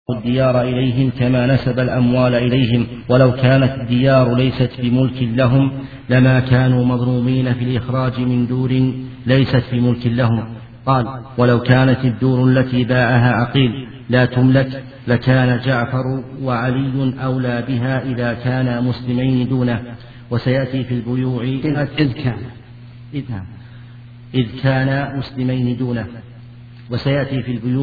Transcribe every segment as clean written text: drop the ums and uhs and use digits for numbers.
الديار إليهم كما نسب الأموال إليهم، ولو كانت الديار ليست بملك لهم لما كانوا مظلومين في الإخراج من دور ليست بملك لهم. قال: ولو كانت الدور التي باعها عقيل لا تملك لكان جعفر وعلي أولى بها إذا كانا مسلمين دونه. وسيأتي في البيوع إذ كان مسلمين دونه. وسيأتي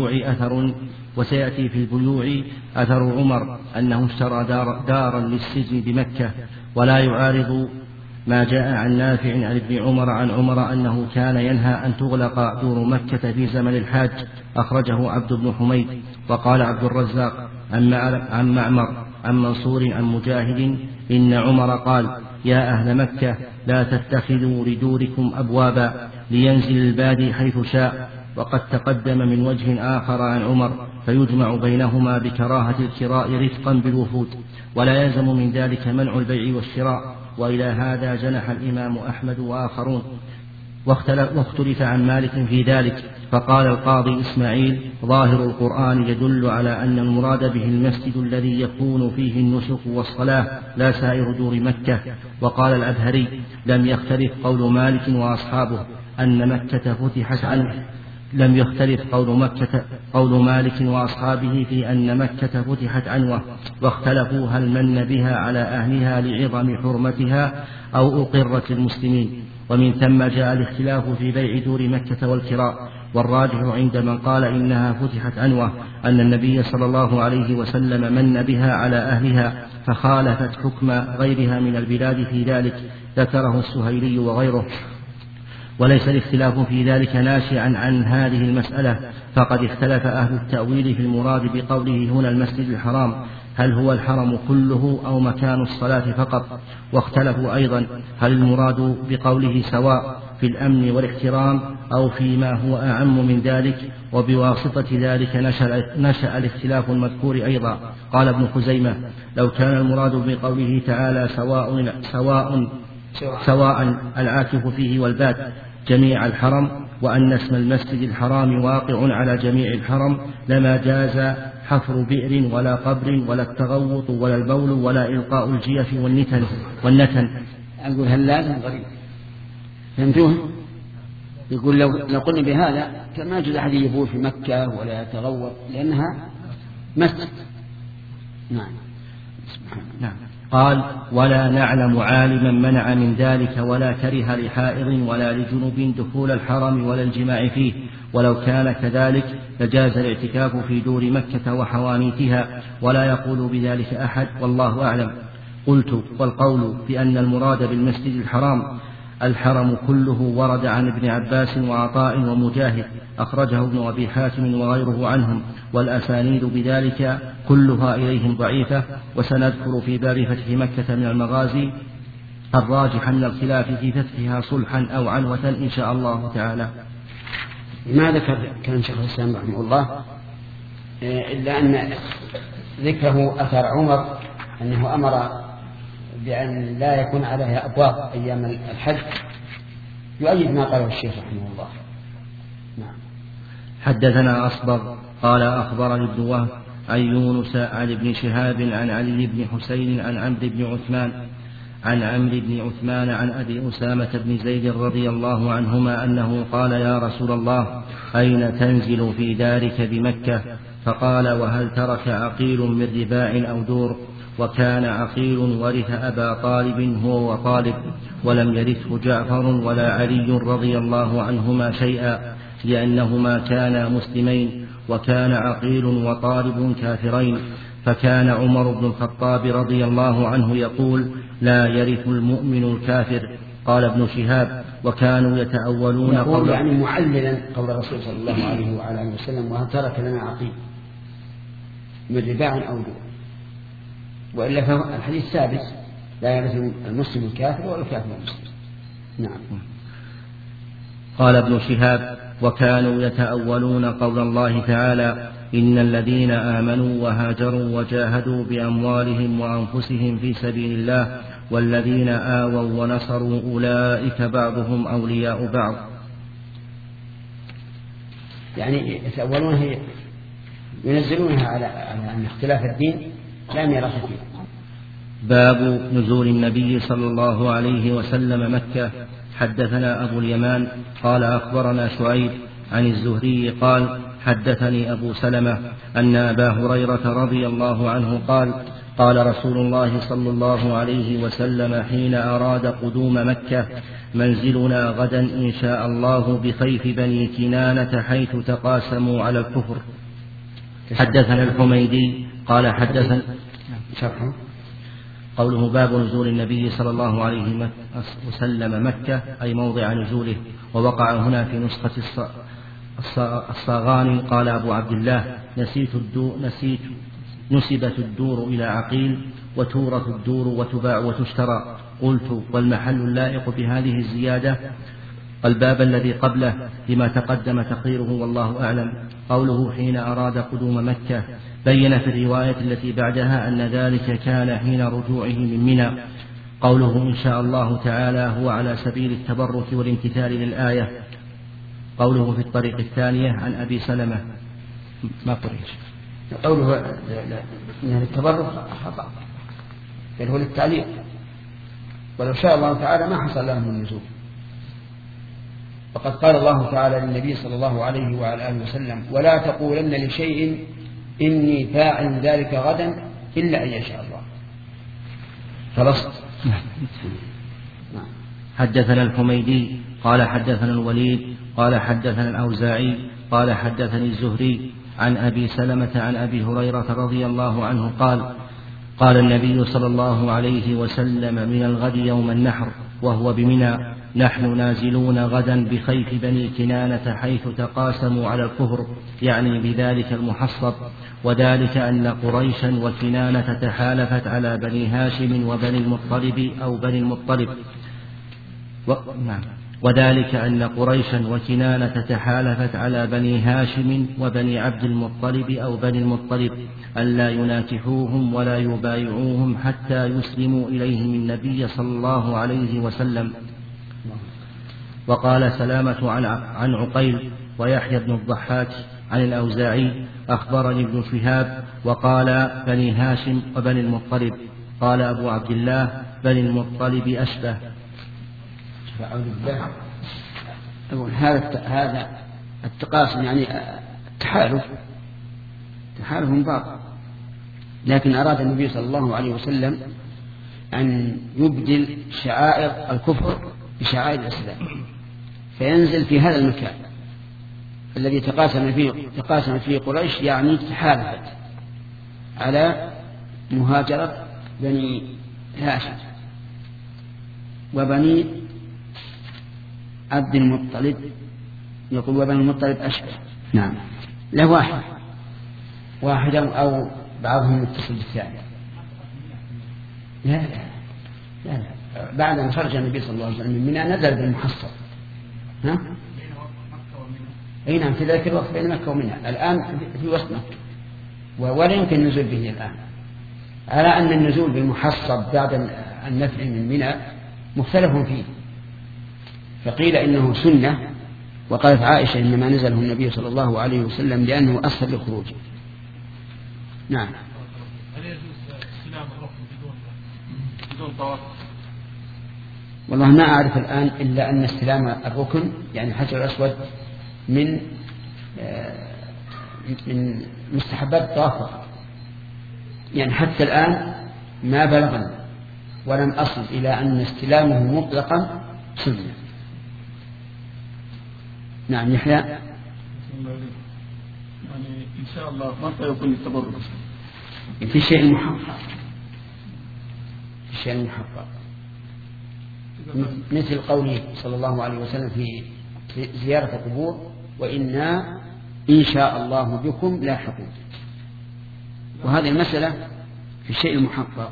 في البيوع أثر عمر أنه اشترى دارا للسجن بمكة، ولا يعارض ما جاء عن نافع عن ابن عمر عن عمر أنه كان ينهى أن تغلق دور مكة في زمن الحاج. أخرجه عبد بن حميد. وقال عبد الرزاق عن معمر عن منصور عن مجاهد إن عمر قال: يا أهل مكة لا تتخذوا لدوركم أبوابا لينزل البادي حيث شاء. وقد تقدم من وجه آخر عن عمر، فيجمع بينهما بكراهة الكراء رفقا بالوفود، ولا يلزم من ذلك منع البيع والشراء. وإلى هذا جنح الإمام أحمد وآخرون. واختلف عن مالك في ذلك، فقال القاضي إسماعيل: ظاهر القرآن يدل على أن المراد به المسجد الذي يكون فيه النسك والصلاة لا سائر دور مكة. وقال الأبهري: لم يختلف قول مالك وأصحابه أن مكة فتحت عنه. لم يختلف قول مالك وأصحابه في أن مكة فتحت عنوة، واختلفوا هل من بها على أهلها لعظم حرمتها أو أقرت المسلمين. ومن ثم جاء الاختلاف في بيع دور مكة والكراء. والراجح عند من قال إنها فتحت عنوة أن النبي صلى الله عليه وسلم من بها على أهلها فخالفت حكم غيرها من البلاد في ذلك، ذكره السهيلي وغيره. وليس الاختلاف في ذلك ناشئا عن هذه المسألة، فقد اختلف أهل التأويل في المراد بقوله هنا المسجد الحرام، هل هو الحرم كله أو مكان الصلاة فقط. واختلفوا أيضا هل المراد بقوله سواء في الأمن والاحترام أو فيما هو أعم من ذلك. وبواسطة ذلك نشأ الاختلاف المذكور أيضا. قال ابن خزيمة: لو كان المراد بقوله تعالى سواء العاكف فيه والباد جميع الحرم، وأن اسم المسجد الحرام واقع على جميع الحرم، لما جاز حفر بئر ولا قبر ولا التغوط ولا البول ولا إلقاء الجيف والنتن. أقول هل لازم غريب فهمتوه؟ يقول لو قلنا بهذا كما يجوز أحد يبول في مكة ولا يتغوط لأنها مسجد. نعم. قال: ولا نعلم عالما منع من ذلك ولا كره لحائض ولا لجنب دخول الحرم ولا الجماع فيه. ولو كان كذلك لجاز الاعتكاف في دور مكة وحوانيتها، ولا يقول بذلك أحد، والله أعلم. قلت: والقول بأن المراد بالمسجد الحرم كله ورد عن ابن عباس وعطاء ومجاهد، أخرجه ابن أبي حاتم وغيره عنهم، والأسانيد بذلك كلها إليهم ضعيفة. وسنذكر في باب فتح مكة من المغازي الراجح من الخلاف في فتحها صلحا أو عنوة إن شاء الله تعالى. ما ذكر كان شيخ الإسلام رحمه الله إلا أن ذكره أثر عمر أنه أمر بأن لا يكون عليها أبواب أيام الحج، يؤيد ما قاله الشيخ رحمه الله. نعم. حدثنا أصبغ قال أخبرني ابن وهب عن يونس عن ابن شهاب عن علي بن حسين عن عمرو بن عثمان عن أبي أسامة بن زيد رضي الله عنهما أنه قال: يا رسول الله، أين تنزل في دارك بمكة؟ فقال: وهل ترك عقيل من رباع أو دور؟ وكان عقيل ورث أبا طالب هو وطالب، ولم يرثه جعفر ولا علي رضي الله عنهما شيئا، لأنهما كانا مسلمين، وكان عقيل وطالب كافرين. فكان عمر بن الخطاب رضي الله عنه يقول: لا يرث المؤمن الكافر. قال ابن شهاب: وكانوا يتأولون يقول يعني معللا قول الرسول صلى الله عليه وعلى وسلم: وهل ترك لنا عقيل من رباع أو دور؟ وإلا فالحديث ثابت: لا يرث المسلم الكافر ولا الكافر المسلم. نعم. قال ابن شهاب: وكانوا يتأولون قول الله تعالى: إن الذين آمنوا وهاجروا وجاهدوا بأموالهم وأنفسهم في سبيل الله والذين آووا ونصروا أولئك بعضهم أولياء بعض. يعني يتأولون هي ينزلونها على أن اختلاف الدين لا ميراث فيه. باب نزول النبي صلى الله عليه وسلم مكة. حدثنا أبو اليمان قال أخبرنا شعيب عن الزهري قال حدثني أبو سلمة أن أبا هريرة رضي الله عنه قال قال رسول الله صلى الله عليه وسلم حين أراد قدوم مكة منزلنا غدا إن شاء الله بخيف بني كنانة حيث تقاسموا على الكفر. حدثنا الحميدي قال حدثنا قوله باب نزول النبي صلى الله عليه وسلم مكة أي موضع نزوله، ووقع هنا في نسخة الصاغاني قال أبو عبد الله نسبت الدور إلى عقيل وتورث الدور وتباع وتشترى. قلت والمحل اللائق بهذه الزيادة الباب الذي قبله لما تقدم تقريره والله أعلم. قوله حين أراد قدوم مكة بين في الرواية التي بعدها أن ذلك كان حين رجوعه من منى. قوله إن شاء الله تعالى هو على سبيل التبرك والامتثال للآية. قوله في الطريق الثانية عن أبي سلمة ما طريق قوله إن التبرك خطأ بل هو للتعليق، ولو شاء الله تعالى ما حصل لهم النزول. وقد قال الله تعالى للنبي صلى الله عليه وعلى آله وسلم ولا تقولن لشيء إني فاعل ذلك غدا إلا أن يشاء الله. خلصت. حدثنا الحميدي قال حدثنا الوليد قال حدثنا الأوزاعي قال حدثني الزهري عن أبي سلمة عن أبي هريرة رضي الله عنه قال قال النبي صلى الله عليه وسلم من الغد يوم النحر وهو بمنى نحن نازلون غدا بخيف بني كنانة حيث تقاسموا على الكفر، يعني بذلك المحصب، وذلك أن قريشا وكنانة تحالفت على بني هاشم وبني المطلب أو بني المطلب وذلك أن قريشا وكنانة تحالفت على بني هاشم وبني عبد المطلب أو بني المطلب ألا يناكحوهم ولا يبايعوهم حتى يسلموا إليهم النبي صلى الله عليه وسلم. وقال سلامة عن عقيل ويحيى بن الضحاك عن الأوزاعي أخبرني ابن شهاب وقال بني هاشم وبني المطلب. قال أبو عبد الله بني المطلب أشبه. هذا التقاسم يعني تحالف باطل، لكن أراد النبي صلى الله عليه وسلم أن يبدل شعائر الكفر بشعائر الإسلام، فينزل في هذا المكان الذي تقاسم فيه قريش، يعني تحالفت على مهاجرة بني هاشم وبني عبد المطلب. يقول وبني المطلب أشبه. نعم، له واحدا أو بعضهم متصل بالثاني. لا بعد أن خرج النبي صلى الله عليه وسلم من منى نزل بالمحصب. أي نعم، في ذلك الوقت بين مكة ومنى، الآن في وسط مكة، ولا يمكن النزول به الآن، على أن النزول بالمحصب بعد النفع من منى مختلف فيه. فقيل إنه سنة، وقالت عائشة إنما نزله النبي صلى الله عليه وسلم لأنه أسهل للخروج. نعم. هل يجوز استلام الركن بدون طواف؟ والله ما أعرف الآن إلا أن استلام الركن يعني الحجر الأسود من مستحبات الطواف، يعني حتى الآن ما بلغنا ولم أصل إلى أن استلامه مطلقا سنة. نعم يحيى. يعني إن شاء الله متى يكون التبرك؟ في شيء محقق، مثل قوله صلى الله عليه وسلم في زيارة القبور وإنا إن شاء الله بكم لاحقون. وهذه المسألة في الشيء المحقق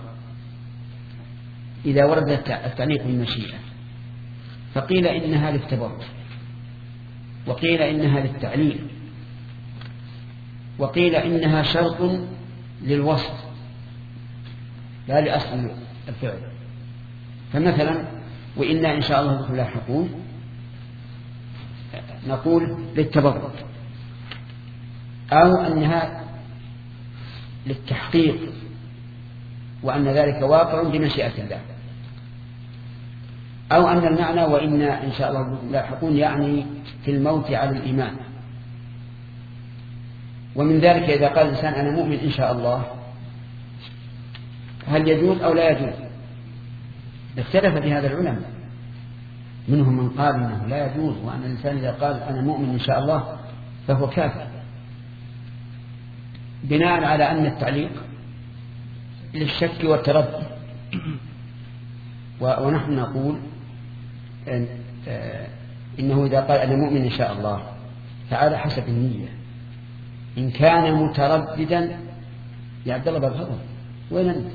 إذا ورد التعليق بالمشيئة فقيل إنها للتبرك، وقيل إنها للتعليل، وقيل إنها شرط للوصف لا لأصل الفعل. فمثلا وإنا إن شاء الله بكم لاحقون نقول للتبرك، أو أنها للتحقيق وأن ذلك واقع بمشيئة الله، أو أن المعنى وإنا إن شاء الله لاحقون يعني في الموت على الإيمان. ومن ذلك إذا قال الإنسان أنا مؤمن إن شاء الله، هل يجوز أو لا يجوز؟ اختلف في هذا العلماء، منهم من قال إنه لا يجوز، وأن الإنسان إذا قال أنا مؤمن إن شاء الله فهو كافر، بناء على أن التعليق للشك والتردد. ونحن نقول إنه إذا قال أنا مؤمن إن شاء الله فعلى حسب النية. إن كان مترددا يا عبد الله بالفضل وين أنت؟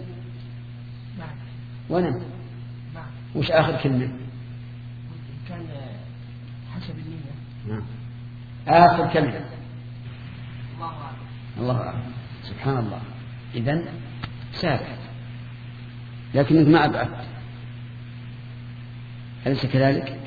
وين أنت؟ وش آخر كلمة؟ إن كان حسب النية. آخر كلمة. الله أعلم. الله أعلم. سبحان الله. إذن سابق، لكنك ما أبعدت، أليس كذلك؟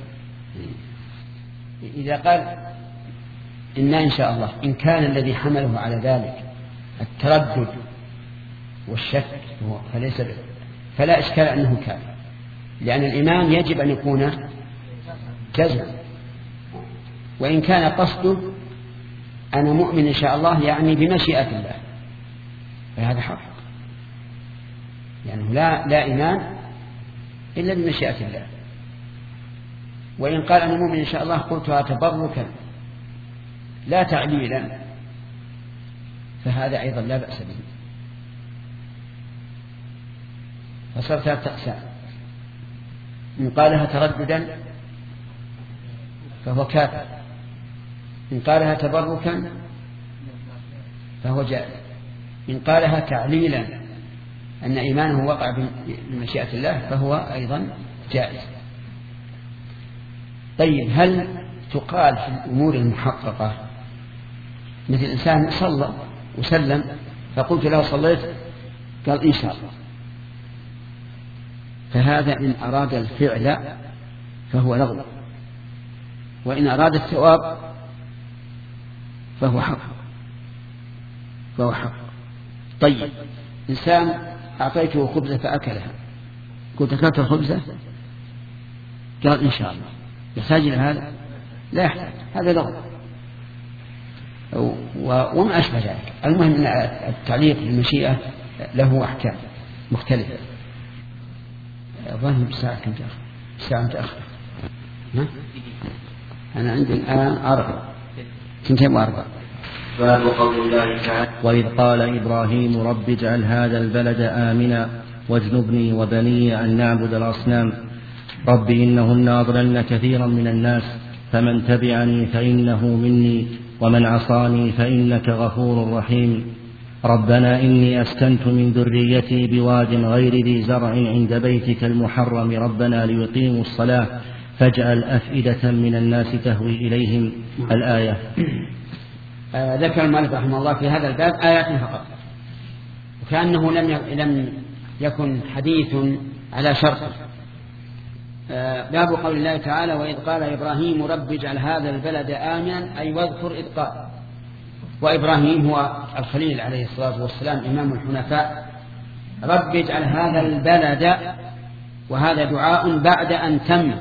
إذا قال إن شاء الله، إن كان الذي حمله على ذلك التردد والشك فلا إشكال أنه كافر، لأن الإيمان يجب أن يكون جزما. وإن كان قصده أنا مؤمن إن شاء الله يعني بمشيئة الله فهذا حق، يعني لا إيمان إلا بمشيئة الله. وإن قال أنا مؤمن إن شاء الله قلتها تبركا لا تعليلا فهذا أيضا لا بأس به. فصار ثلاثة أقسام: إن قالها ترددا فهو كافر، إن قالها تبركا فهو جائز، إن قالها تعليلا أن إيمانه وقع بمشيئة الله فهو أيضا جائز. طيب، هل تقال في الأمور المحققة مثل إنسان صلى وسلم فقلت له صليت قال إن شاء الله، فهذا إن أراد الفعل فهو لغو، وإن أراد الثواب فهو حق. طيب، إنسان أعطيته خبزة فأكلها، قلت أكلت الخبزة قال إن شاء الله، يحتاج إلى هذا؟ لا يحتاج، هذا لغو وما أشبه ذلك. المهم أن التعليق بالمشيئة له أحكام مختلفة. أظن بساعة متأخرة. أنا عندي الآن 2:04. باب قول الله تعالى: وإذ قال إبراهيم رب اجعل هذا البلد آمنا واجنبني وبني أن نعبد الأصنام رب إنهن أضللن كثيرا من الناس فمن تبعني فإنه مني ومن عصاني فإنك غفور رحيم ربنا إني أسكنت من ذريتي بواد غير ذي زرع عند بيتك المحرم ربنا ليقيموا الصلاة فاجعل أفئدة من الناس تهوي إليهم. الآية. ذكر المؤلف رحمه الله في هذا الباب آيات فقط، وكأنه لم يكن حديث على شرط. باب قول الله تعالى: وإذ قال إبراهيم رب اجعل هذا البلد آمنا، أي واذكر إذ قال. وإبراهيم هو الخليل عليه الصلاة والسلام إمام الحنفاء. رب اجعل هذا البلد، وهذا دعاء بعد أن تم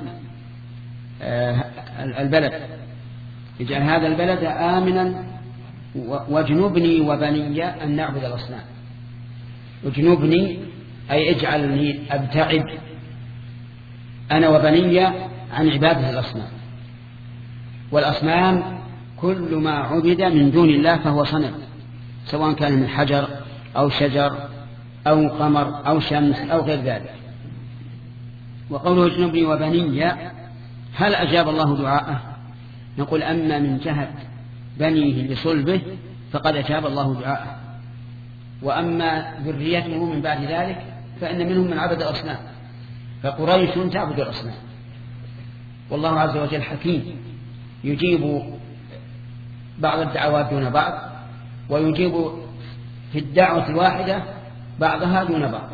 البلد، اجعل هذا البلد آمنا واجنبني وبني أن نعبد الأصنام. اجنبني أي اجعلني أبتعد أنا وبني عن عبادة الأصنام، والأصنام كل ما عبد من دون الله فهو صنم، سواء كان من حجر أو شجر أو قمر أو شمس أو غير ذلك. وقوله اجنبني وبني، هل أجاب الله دعاءه؟ نقول أما من جهة بنيه لصلبه فقد أجاب الله دعاءه، وأما ذريته من بعد ذلك فإن منهم من عبد الأصنام، فقريش تعبد الأصنام. والله عز وجل حكيم يجيب بعض الدعوات دون بعض، ويجيب في الدعوة الواحدة بعضها دون بعض.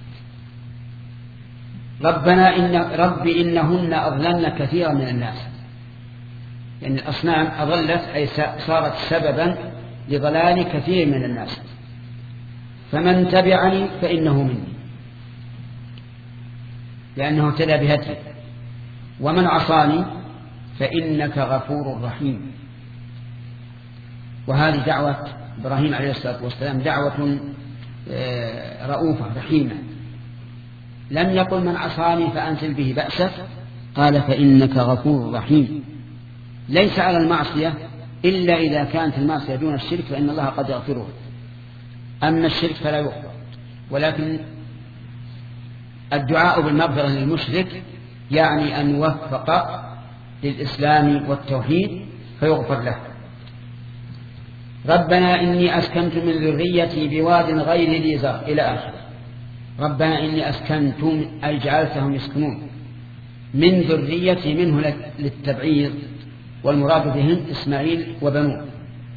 رب إنهن أضللن كثيرا من الناس، يعني الأصنام أضلت أي صارت سببا لضلال كثير من الناس. فمن تبعني فإنه مني، لأنه اهتدى بهدي، ومن عصاني فإنك غفور رحيم. وهذه دعوة إبراهيم عليه الصلاة والسلام دعوة رؤوفة رحيمة. لم يقل من عصاني فأنزل به بأسك، قال فإنك غفور رحيم. ليس على المعصية إلا إذا كانت المعصية دون الشرك فإن الله قد يغفره، أما الشرك فلا يغفر. ولكن الدعاء بالمغفرة للمشرك يعني أن يوفق للإسلام والتوحيد فيغفر له. ربنا إني أسكنت من ذريتي بواد غير ذي زرع إلى آخره. ربنا إني أسكنت أي جعلتهم يسكنون من ذريتي، منه للتبعيض، والمراد بهم إسماعيل وبنوه.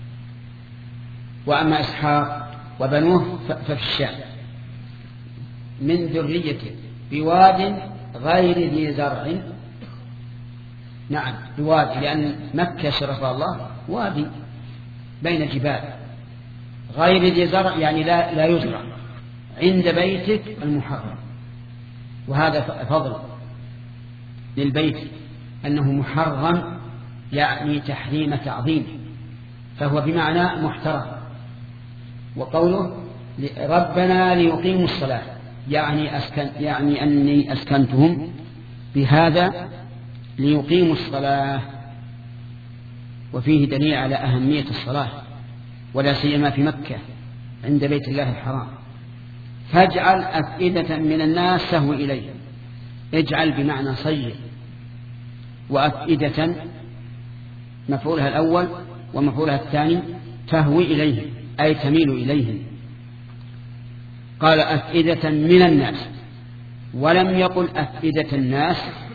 وأما إسحاق وبنوه ففي الشام. من ذريته بواد غير ذي زرع. نعم بوادي، لأن مكة شرفها الله وادي بين جبال، غير ذي زرع يعني لا يزرع، عند بيتك المحرم. وهذا فضل للبيت أنه محرم، يعني تحريم تعظيم، فهو بمعنى محترم. وقوله ربنا ليقيموا الصلاة يعني أني أسكنتهم بهذا ليقيموا الصلاة. وفيه دليل على أهمية الصلاة، ولا سيما في مكة عند بيت الله الحرام. فاجعل أفئدة من الناس تهوي إليه. اجعل بمعنى صير، وأفئدة مفعولها الأول ومفعولها الثاني تهوي إليه أي تميل إليه. قال أفئدة من الناس، ولم يقل أفئدة الناس،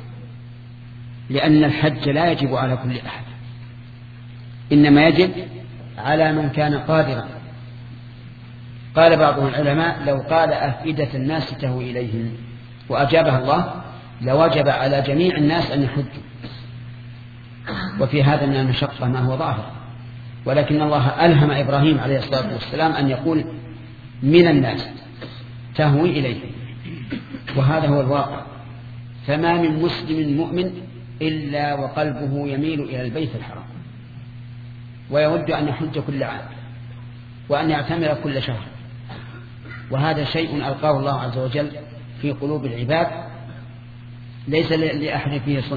لأن الحج لا يجب على كل أحد، إنما يجب على من كان قادرا. قال بعض العلماء لو قال أفئدة الناس تهوي إليهم وأجابها الله لوجب على جميع الناس أن يحجوا، وفي هذا من المشقة ما هو ظاهر. ولكن الله ألهم إبراهيم عليه الصلاة والسلام أن يقول من الناس تهوي إليهم، وهذا هو الواقع. فما من مسلم مؤمن إلا وقلبه يميل إلى البيت الحرام، ويود أن يحج كل عام وأن يعتمر كل شهر. وهذا شيء ألقاه الله عز وجل في قلوب العباد، ليس لأحد فيه صنع.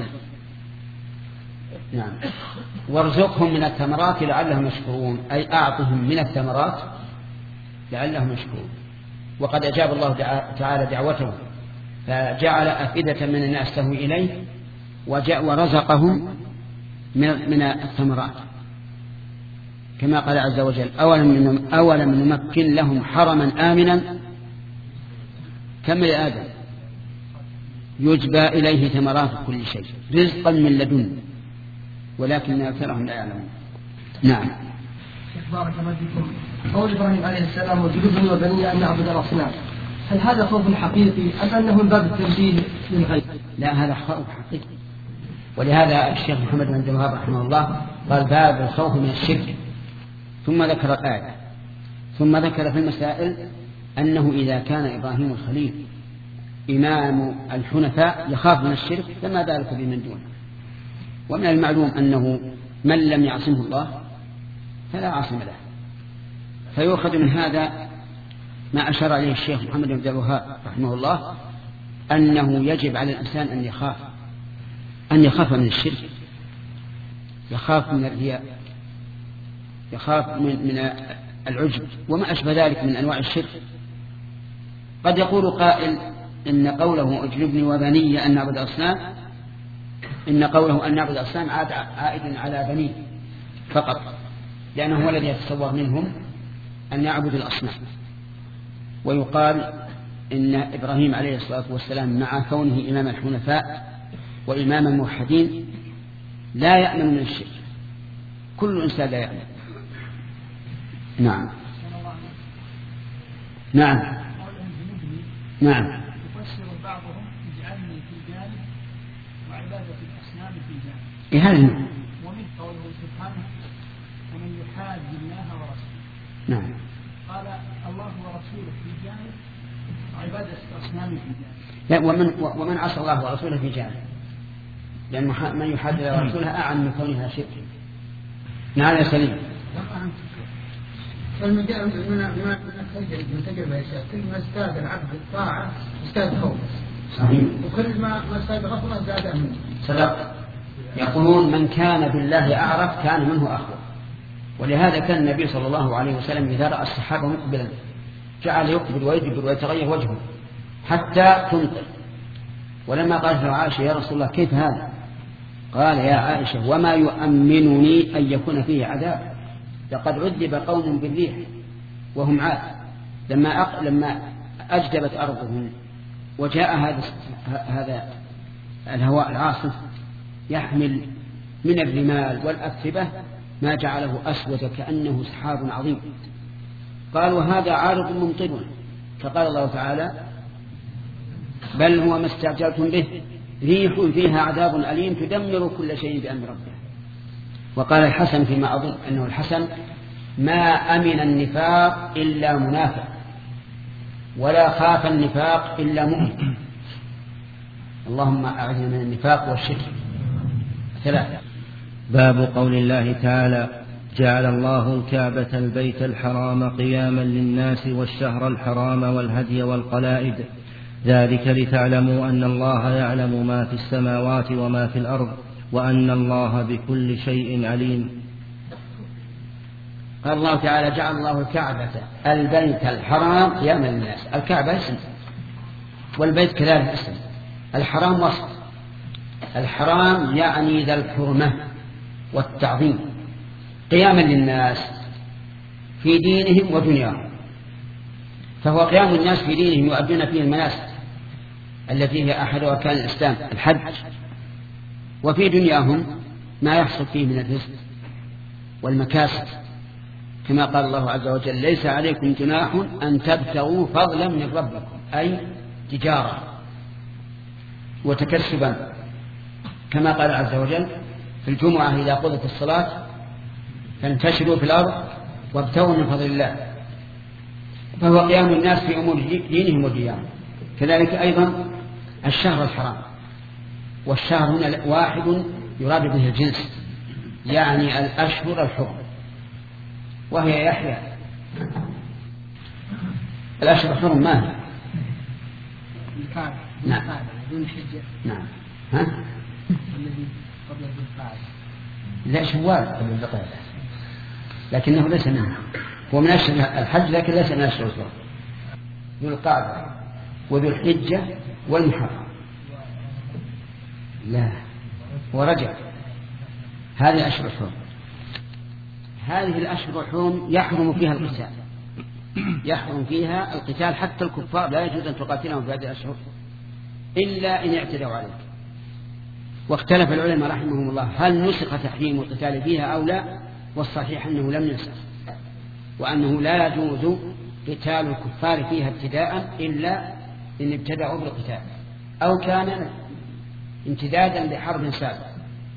نعم. وارزقهم من الثمرات لعلهم يشكرون، أي أعطهم من الثمرات لعلهم يشكرون. وقد أجاب الله تعالى دعوته فجعل أفئدة من الناس تهوي إليه ورزقهم من الثمرات، كما قال عز وجل أولم نمكن لهم حرما آمنا كما لآدم يجبى إليه ثمرات كل شيء رزقا من لدن ولكن أكثرهم لا يعلمون. نعم. بارك الله فيكم. قول إبراهيم عليه السلام وجنبني وبني أن نعبد الأصنام، هل هذا خوف حقيقي أم أنه من باب التنبيه للغيب؟ لا، هذا خوف حقيقي. ولهذا الشيخ محمد بن عبد الوهاب رحمه الله قال باب الخوف من الشرك، ثم ذكر الآية، ثم ذكر في المسائل أنه إذا كان إبراهيم الخليل إمام الحنفاء يخاف من الشرك فما ذلك بمن دونه. ومن المعلوم أنه من لم يعصمه الله فلا عاصم له. فيؤخذ من هذا ما أشار عليه الشيخ محمد بن عبد الوهاب رحمه الله، أنه يجب على الإنسان أن يخاف من الشرك، يخاف من الرياء، يخاف من العجب وما أشبه ذلك من أنواع الشرك. قد يقول قائل إن قوله اجنبني وبني أن نعبد الأصنام، إن قوله أن نعبد الأصنام عائد على بني فقط، لأنه هو الذي يتصور منهم أن يعبد الأصنام. ويقال إن إبراهيم عليه الصلاة والسلام مع كونه إمام الحنفاء وإمام الموحدين لا يأمن من الشرك، كل إنسان لا يأمن. نعم. نعم. نعم. يفسر بعضهم اجعلني في جانب وعبادة الأصنام في جانب. هذا ومن قوله سبحانه ومن يحاد الله ورسوله. نعم. قال الله ورسوله في جانب، عبادة الأصنام في جانب. لا، ومن عصى الله ورسوله في جانب، لأن من يحدد رسولها أعلم من كونها شرك. نعم يا سليم. فالمجال من تجربة يا شيخ، كل ما ازداد العبد الطاعة ازداد خوف. صحيح. وكل ما ازداد غفلة زاد أمن. صدق. يقولون من كان بالله أعرف كان منه أخوف. ولهذا كان النبي صلى الله عليه وسلم إذا رأى الصحابة مقبلا جعل يقبل ويدبر ويتغير وجهه حتى تمطر. ولما قالت له عائشة يا رسول الله كيف هذا؟ قال يا عائشة وما يؤمنني أن يكون فيه عذاب، لقد عذب قوم بالريح وهم عاد لما أجدبت أرضهم وجاء هذا الهواء العاصف يحمل من الرمال والأتربة ما جعله أسود كأنه سحاب عظيم. قالوا هذا عارض ممطر، فقال الله تعالى بل هو ما استعجلتم به ريح فيها عذاب أليم تدمر كل شيء بأمر ربه. وقال الحسن فيما أظن أنه الحسن ما أمن النفاق إلا منافق ولا خاف النفاق إلا مؤمن. اللهم أعذنا من النفاق والشرك. 3. باب قول الله تعالى جعل الله الكعبة البيت الحرام قياما للناس والشهر الحرام والهدي والقلائد ذلك لتعلموا أن الله يعلم ما في السماوات وما في الأرض وأن الله بكل شيء عليم. قال الله تعالى جعل الله الكعبة البيت الحرام قياما للناس. الكعبة اسم والبيت كذلك اسم. الحرام وصف. الحرام يعني ذا الحرمة والتعظيم قياما للناس في دينهم ودنياهم. فهو قيام الناس في دينهم يؤدون فيه المناسك التي هي أحد أركان الإسلام الحج، وفي دنياهم ما يحصل فيه من الرزق والمكاسب كما قال الله عز وجل ليس عليكم جناح أن تبتغوا فضلا من ربكم، أي تجارة وتكسبا كما قال عز وجل في الجمعة إذا قضت الصلاة فانتشروا في الأرض وابتغوا من فضل الله. فهو قيام الناس في أمور دينهم وديانهم. كذلك أيضا الشهر الحرام، والشهر هنا واحد يراد به الجنس يعني الأشهر الحرم وهي يحيى. الأشهر الحرم ما هي؟ نعم نعم. ها؟ الذي قبل ذي القعدة لا شوال قبل القعدة لكنه ليس منه، هو من أشهر الحج لكن ليس من أشهر الحرم. ذو القعدة وذو الحجة والمحرم لا ورجب، هذه أشهر الحرم. هذه الأشهر الحرم يحرم فيها القتال، يحرم فيها القتال حتى الكفار لا يجوز أن تقاتلهم في هذه الأشهر إلا إن اعتدوا عليك. واختلف العلماء رحمهم الله هل نسخ تحريم القتال فيها أو لا، والصحيح أنه لم ينسخ، وأنه لا يجوز قتال الكفار فيها ابتداء إلا إن ابتدأوا بالقتال أو كان امتدادا لحرب سابقة.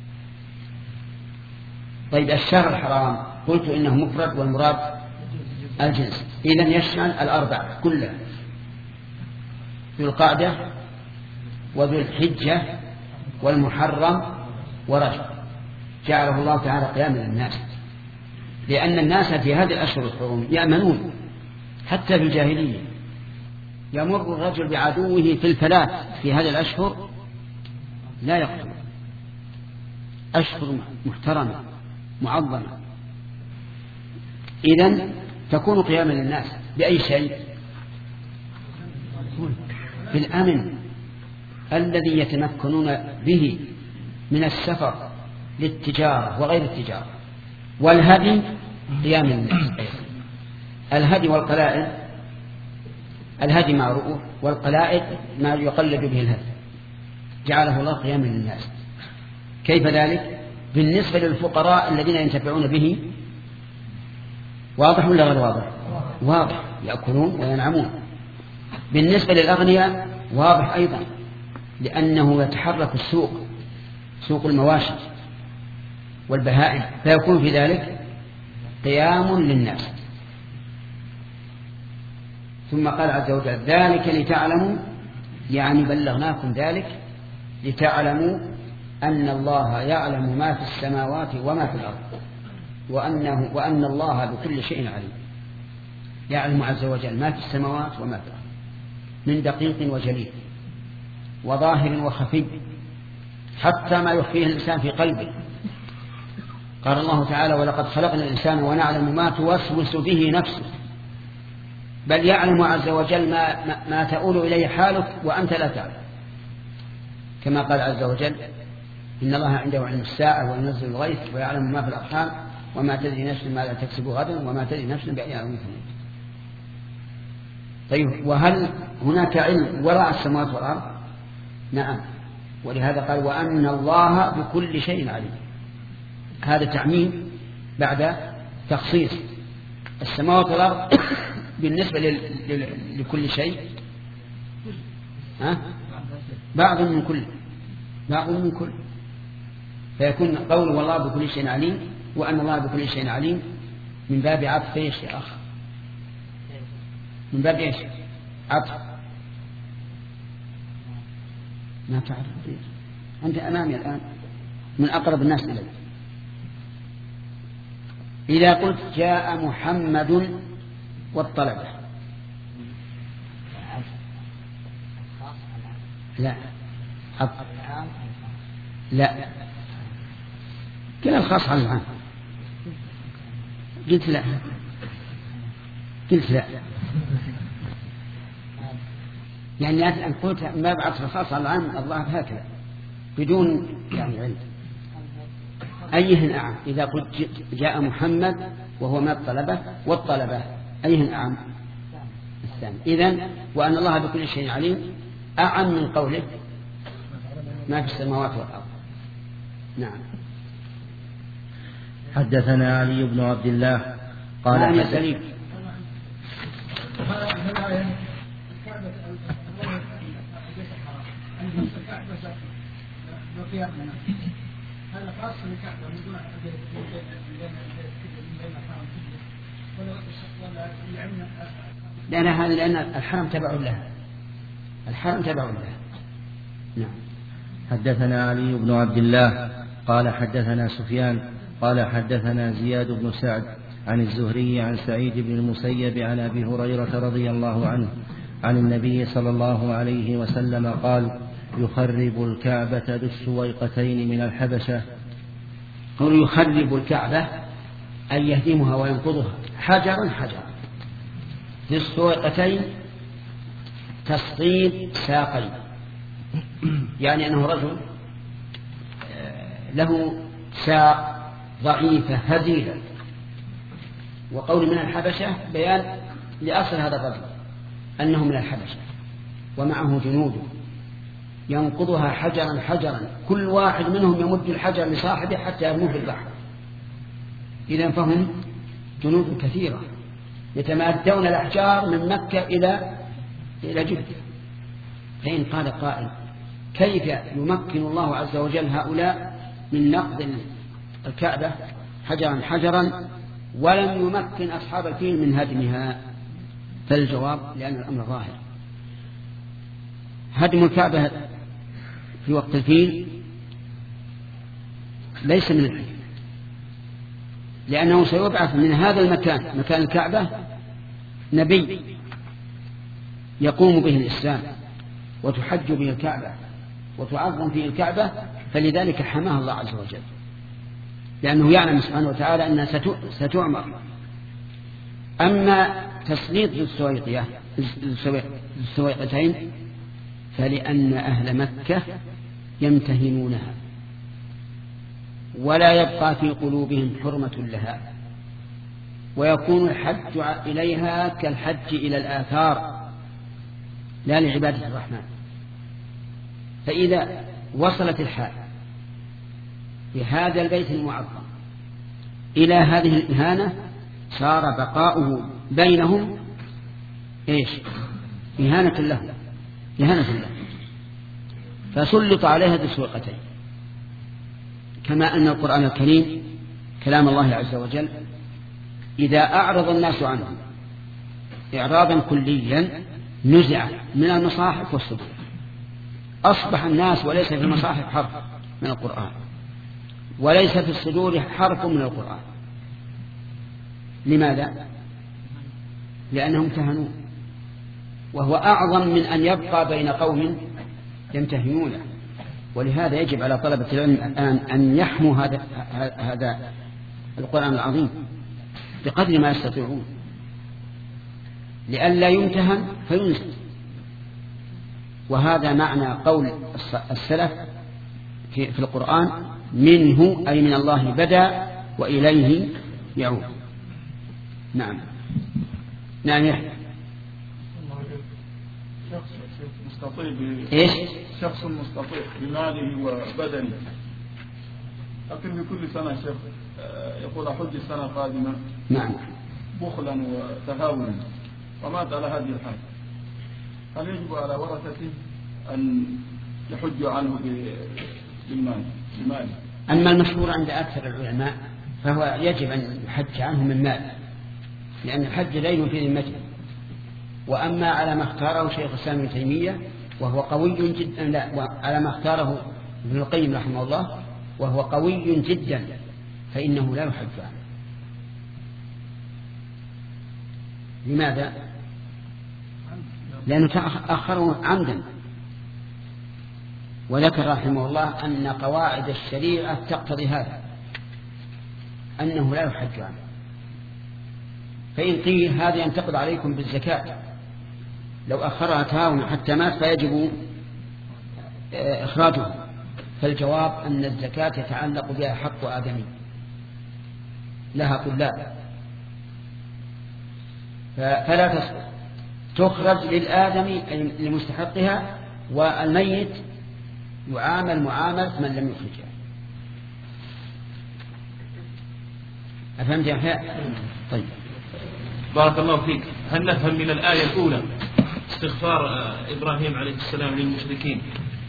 طيب الشهر الحرام قلت إنه مفرد والمراد الجنس، إذن يشمل الأربع كلها، ذو القعدة وذو الحجة والمحرم ورجب جعله الله تعالى قياما للناس، لأن الناس في هذه الأشهر الحرم يأمنون. حتى في الجاهلية يمر الرجل بعدوه في الفلاة في هذه الأشهر لا يقتل، أشهر محترمة معظمة. إذن تكون قياما للناس بأي شيء؟ بالأمن الذي يتمكنون به من السفر للتجارة وغير التجارة. والهدي قيام للناس. الهدي والقلائد، الهدي معروف والقلائد ما يقلد به الهدي جعله الله قياما للناس. كيف ذلك؟ بالنسبة للفقراء الذين ينتفعون به واضح ولا غير واضح؟ واضح، يأكلون وينعمون. بالنسبة للأغنياء واضح أيضا، لأنه يتحرك السوق، سوق المواشي والبهائم، فيكون في ذلك قيام للناس. ثم قال عز وجل ذلك لتعلموا، يعني بلغناكم ذلك لتعلموا أن الله يعلم ما في السماوات وما في الأرض وأن الله بكل شيء عليم. يعلم عز وجل ما في السماوات وما في الأرض من دقيق وجليل وظاهر وخفي، حتى ما يخفيه الإنسان في قلبه. قال الله تعالى ولقد خلقنا الإنسان ونعلم ما توسوس به نفسه، بل يعلم عز وجل ما تؤول إليه حالك وأنت لا تعلم، كما قال عز وجل إن الله عنده علم الساعة وينزل الغيث ويعلم ما في الأرحام وما تدري نفس ما لا تكسب غدا وما تدري نفس بأي أرض تموت. طيب، وهل هناك علم وراء السماوات والأرض؟ نعم، ولهذا قال وأن الله بكل شيء عليم. هذا تعميم بعد تخصيص. السماوات والأرض بالنسبة لكل شيء بعض من كل، فيكون قوله والله بكل شيء عليم وأن الله بكل شيء عليم من باب عطف ايش يا أخ؟ من باب ايش؟ عطف. ما تعرف أنت أمامي الآن من أقرب الناس إلي. إذا قلت جاء محمد والطلبة، لا لا، كلا الخاص على العام. قلت لا يعني أن قلت ما بعث الخاص على العام الله هكذا بدون يعني علم. أيهن أعم؟ إذا قلت جاء محمد وهو ما الطلبة والطلبة أيهن أعم؟ الثاني. إذن وأن الله بكل شيء عليم أعم من قوله ما في السماوات والأرض. نعم. حدثنا علي بن عبد الله قال سليم. هذا خاص بالكعبة من دون لأن الحرم تبع لها. نعم. حدثنا علي بن عبد الله قال حدثنا سفيان قال حدثنا زياد بن سعد عن الزهري عن سعيد بن المسيب عن أبي هريرة رضي الله عنه عن النبي صلى الله عليه وسلم قال يخرب الكعبة ذو السويقتين من الحبشة. قول يخرب الكعبة أن يهدمها وينقضها حجرا ذو السويقتين تصطيل ساقين، يعني أنه رجل له ساق ضعيفة هزيلة. وقول من الحبشة بيان لأصل هذا الرجل أنه من الحبشة ومعه جنود ينقضها حجرا كل واحد منهم يمد الحجر لصاحبه حتى يرموه في البحر. إذن فهم جنود كثيرة يتمادون الأحجار من مكة إلى جدة. فإن قال قائل كيف يمكن الله عز وجل هؤلاء من نقض الكعبة حجرا ولم يمكن أصحاب الفيل من هدمها؟ فالجواب لأن الأمر ظاهر. هدم الكعبة في وقت الفيل ليس من الفيل، لأنه سيبعث من هذا المكان مكان الكعبة نبي يقوم به الإسلام وتحج به الكعبة وتعظم فيه الكعبة، فلذلك حماها الله عز وجل، لأنه يعلم سبحانه وتعالى أنها ستعمر. أما تسليط السويقتين فلأن أهل مكة يمتهنونها ولا يبقى في قلوبهم حرمة لها، ويكون الحج إليها كالحج إلى الآثار لا لعبادة الرحمن. فإذا وصلت الحال بهذا البيت المعظم إلى هذه الإهانة صار بقاؤه بينهم إهانة له، فسلط عليها بالسوقتين. كما أن القرآن الكريم كلام الله عز وجل إذا أعرض الناس عنه إعراضا كليا نزع من المصاحف والصدور، أصبح الناس وليس في المصاحف حرف من القرآن وليس في الصدور حرف من القرآن. لماذا؟ لأنهم امتهنوا، وهو أعظم من أن يبقى بين قوم يمتهنونه. ولهذا يجب على طلبة العلم الآن أن يحموا هذا القرآن العظيم بقدر ما يستطيعون لئلا يمتهن فينزل. وهذا معنى قول السلف في القرآن: منه أي من الله بدأ وإليه يعود. نعم. نعم يحيى. شخص مستطيع بماله وبدنه، لكن بكل سنة شيخ يقول أحج السنة القادمة. نعم. بخلا وتهاونا ومات على هذه الحال، هل يجب على ورثته أن يحجوا عنه بماله؟ أما المشهور عند أكثر العلماء فهو يجب أن يحج عنه من مال، لأن الحج دين في ذمته. وأما على ما اختاره شيخ الإسلام ابن تيمية وهو قوي جدا، لا، على ما اختاره ابن القيم رحمه الله وهو قوي جدا فإنه لا يحج عنه. لماذا؟ لأنه تأخره عمدا. وذكر رحمه الله أن قواعد الشريعة تقتضي هذا، أنه لا يحج عنه. فإن قيل هذا ينتقد عليكم بالزكاة، لو أخرها تهاونا حتى مات فيجب إخراجه، فالجواب أن الزكاة يتعلق بها حق آدمي لها طلاب، فلا تسقط، تخرج للآدمي لمستحقها، والميت يعامل معاملة من لم يخرجها. أفهمت يا أخي؟ طيب. بارك الله فيك. هل نفهم من الآية الأولى استغفار إبراهيم عليه السلام للمشركين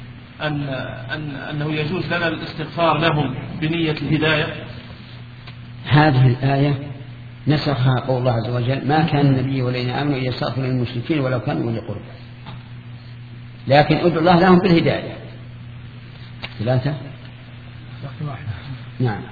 أنه يجوز لنا الاستغفار لهم بنية الهداية؟ هذه الآية نسخها قول الله عز وجل: ما كان النبي والذين آمنوا يستغفروا للمشركين ولو كانوا أولي قربى، لكن ادعوا الله لهم بالهداية. 3. نعم.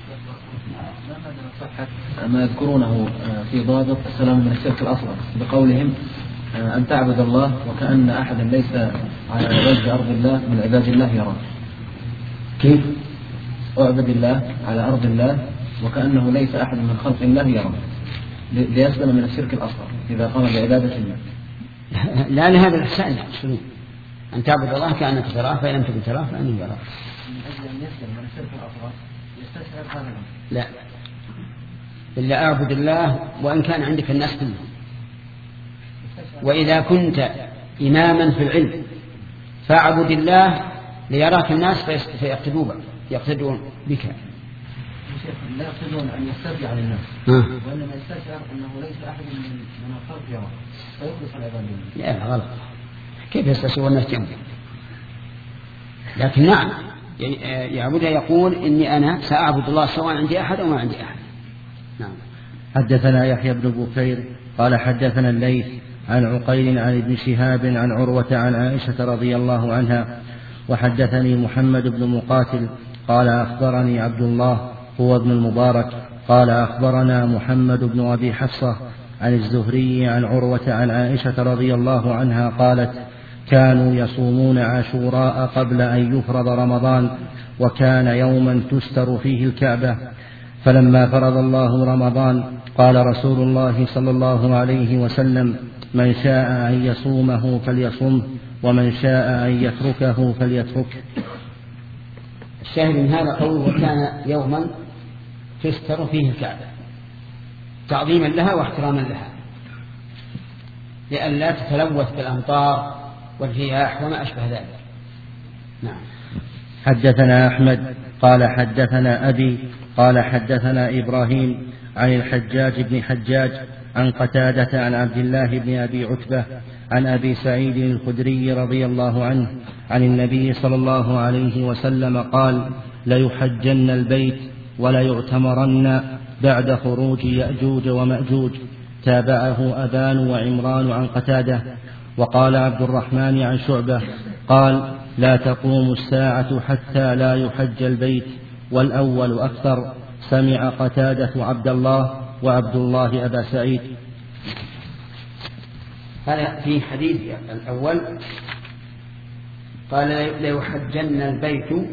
ما يذكرونه في ضابط السلام من الشرك الأصغر بقولهم أن تعبد الله وكأن أحدا ليس على وجه أرض الله من عباد الله يراه. كيف؟ أعبد الله على أرض الله وكأنه ليس أحد من خلق الله يراه، ليسلم من الشرك الأصغر إذا قام بعبادة الله. لا، لهذا الإحسان يحصلون أن تعبد الله كأنك تراه، فإن لم تكن تراه فإنه يراه. من أجل أن يسلم من الشرك الأصغر يستشعر هذا. لا، إلا أعبد الله وإن كان عندك الناس كلهم. وإذا كنت إماما في العلم فاعبد الله ليراك الناس فيقتدون بك. لا يقتدون أن يسترجع للناس، وإنما يستشعر أنه ليس أحد من الخلق يراه فيخلص العبادة لله. لا، غلط. كيف يستشعر الناس جنبه؟ لكن نعم، يعبدها يقول إني أنا سأعبد الله سواء عندي أحد أو ما عندي أحد. نعم. حدثنا يحيى بن بكير قال حدثنا الليث عن عقيل عن ابن شهاب عن عروة عن عائشة رضي الله عنها. وحدثني محمد بن مقاتل قال أخبرني عبد الله هو ابن المبارك قال أخبرنا محمد بن أبي حفصة عن الزهري عن عروة عن عائشة رضي الله عنها قالت: كانوا يصومون عاشوراء قبل أن يفرض رمضان، وكان يوما تستر فيه الكعبة، فلما فرض الله رمضان قال رسول الله صلى الله عليه وسلم: من شاء أن يصومه فليصمه، ومن شاء أن يتركه فليتركه. الشاهد من هذا قوله: وكان يوما تستر فيه الكعبة، تعظيما لها واحتراما لها، لئلا تتلوث بالأمطار والرياح وما أشبه ذلك. نعم. حدثنا أحمد قال حدثنا أبي قال حدثنا إبراهيم عن الحجاج بن حجاج عن قتادة عن عبد الله بن أبي عتبة عن أبي سعيد الخدري رضي الله عنه عن النبي صلى الله عليه وسلم قال: ليحجن البيت ولا يعتمرن بعد خروج يأجوج ومأجوج، تابعه أبان وعمران عن قتادة. وقال عبد الرحمن عن شعبة قال لا تقوم الساعة حتى لا يحج البيت، والأول أكثر. سمع قتادة عبد الله وعبد الله أبا سعيد. هذا في حديث الأول قال ليحجن البيت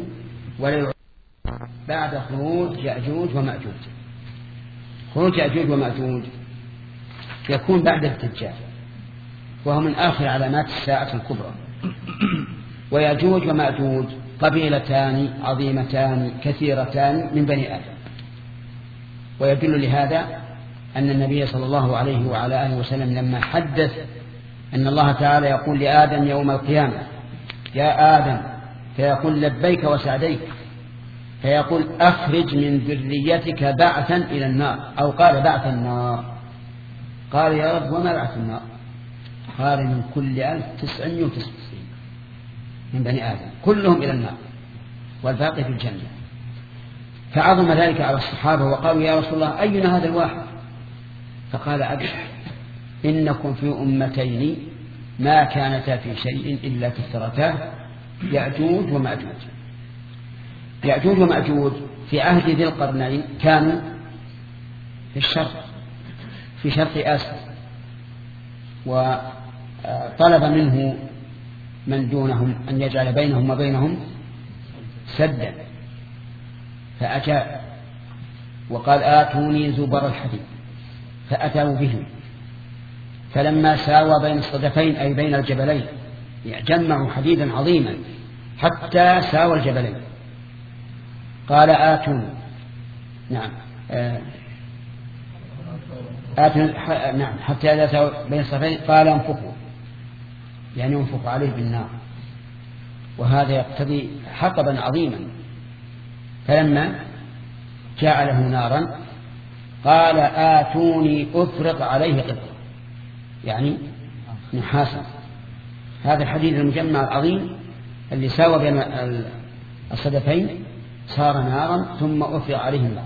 بعد خروج يأجوج ومأجوج. خروج يأجوج ومأجوج يكون بعد الدجال، وهو من آخر علامات الساعة الكبرى. ويأجوج ومأجوج قبيلتان عظيمتان كثيرتان من بني آدم. ويدل لهذا أن النبي صلى الله عليه وعلى آله وسلم لما حدث أن الله تعالى يقول لآدم يوم القيامة يا آدم، فيقول لبيك وسعديك، فيقول أخرج من ذريتك بعثا إلى النار، أو قال بعث النار. قال يا رب وما بعث النار؟ قال من كل 1999 من بني آدم كلهم إلى النار والباقي في الجنة. فعظم ذلك على الصحابة وقالوا يا رسول الله أينا هذا الواحد؟ فقال أبشر إنكم في أمتين ما كانتا في شيء إلا كثرتاه يأجوج ومأجوج. يأجوج ومأجوج في عهد ذي القرنين كانوا في الشرق، في شرق آسيا، وطلب منه من دونهم أن يجعل بينهم وبينهم سدا، فأجاب وقال آتوني زبر الحديد، فأتوا به. فلما ساوى بين الصدفين أي بين الجبلين جمعوا حديدا عظيما حتى ساوى الجبلين. قال آتوني نعم نعم حتى إذا ساوى بين الصدفين قال انفخوا، يعني ينفخ عليه بالنار، وهذا يقتضي حطبا عظيما. فلما جعله نارا قال آتوني أفرق عليه قطرا، يعني نحاسا. هذا الحديد المجمع العظيم اللي ساوى بين الصدفين صار نارا ثم أفرق عليه النار.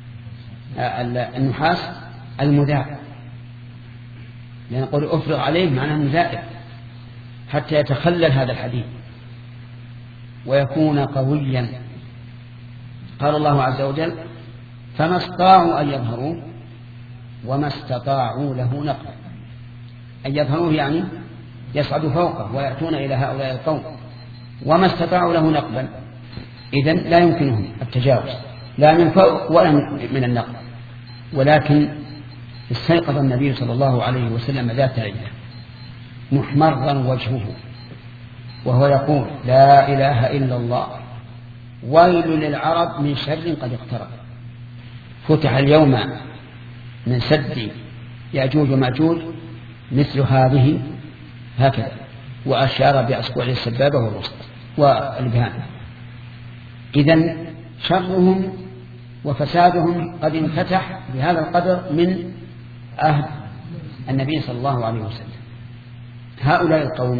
النحاس المذاب، لأن نقول أفرق عليه معناه مذائب حتى يتخلل هذا الحديد ويكون قويا. قال الله عز وجل فما استطاعوا أن يظهروه وما استطاعوا له نقبا. أن يظهروه يعني يصعدوا فوقه ويأتون إلى هؤلاء القوم، وما استطاعوا له نقبا إذن لا يمكنهم التجاوز لا من فوق ولا من النقب. ولكن استيقظ النبي صلى الله عليه وسلم ذات ليلة محمرا وجهه وهو يقول لا إله إلا الله ويل للعرب من شر قد اقترب. فتح اليوم من سد يأجوج ومأجوج مثل هذه هكذا، وأشار بأصبعه السبابة والوسط والإبهام. إذن شرهم وفسادهم قد انفتح بهذا القدر من عهد النبي صلى الله عليه وسلم. هؤلاء القوم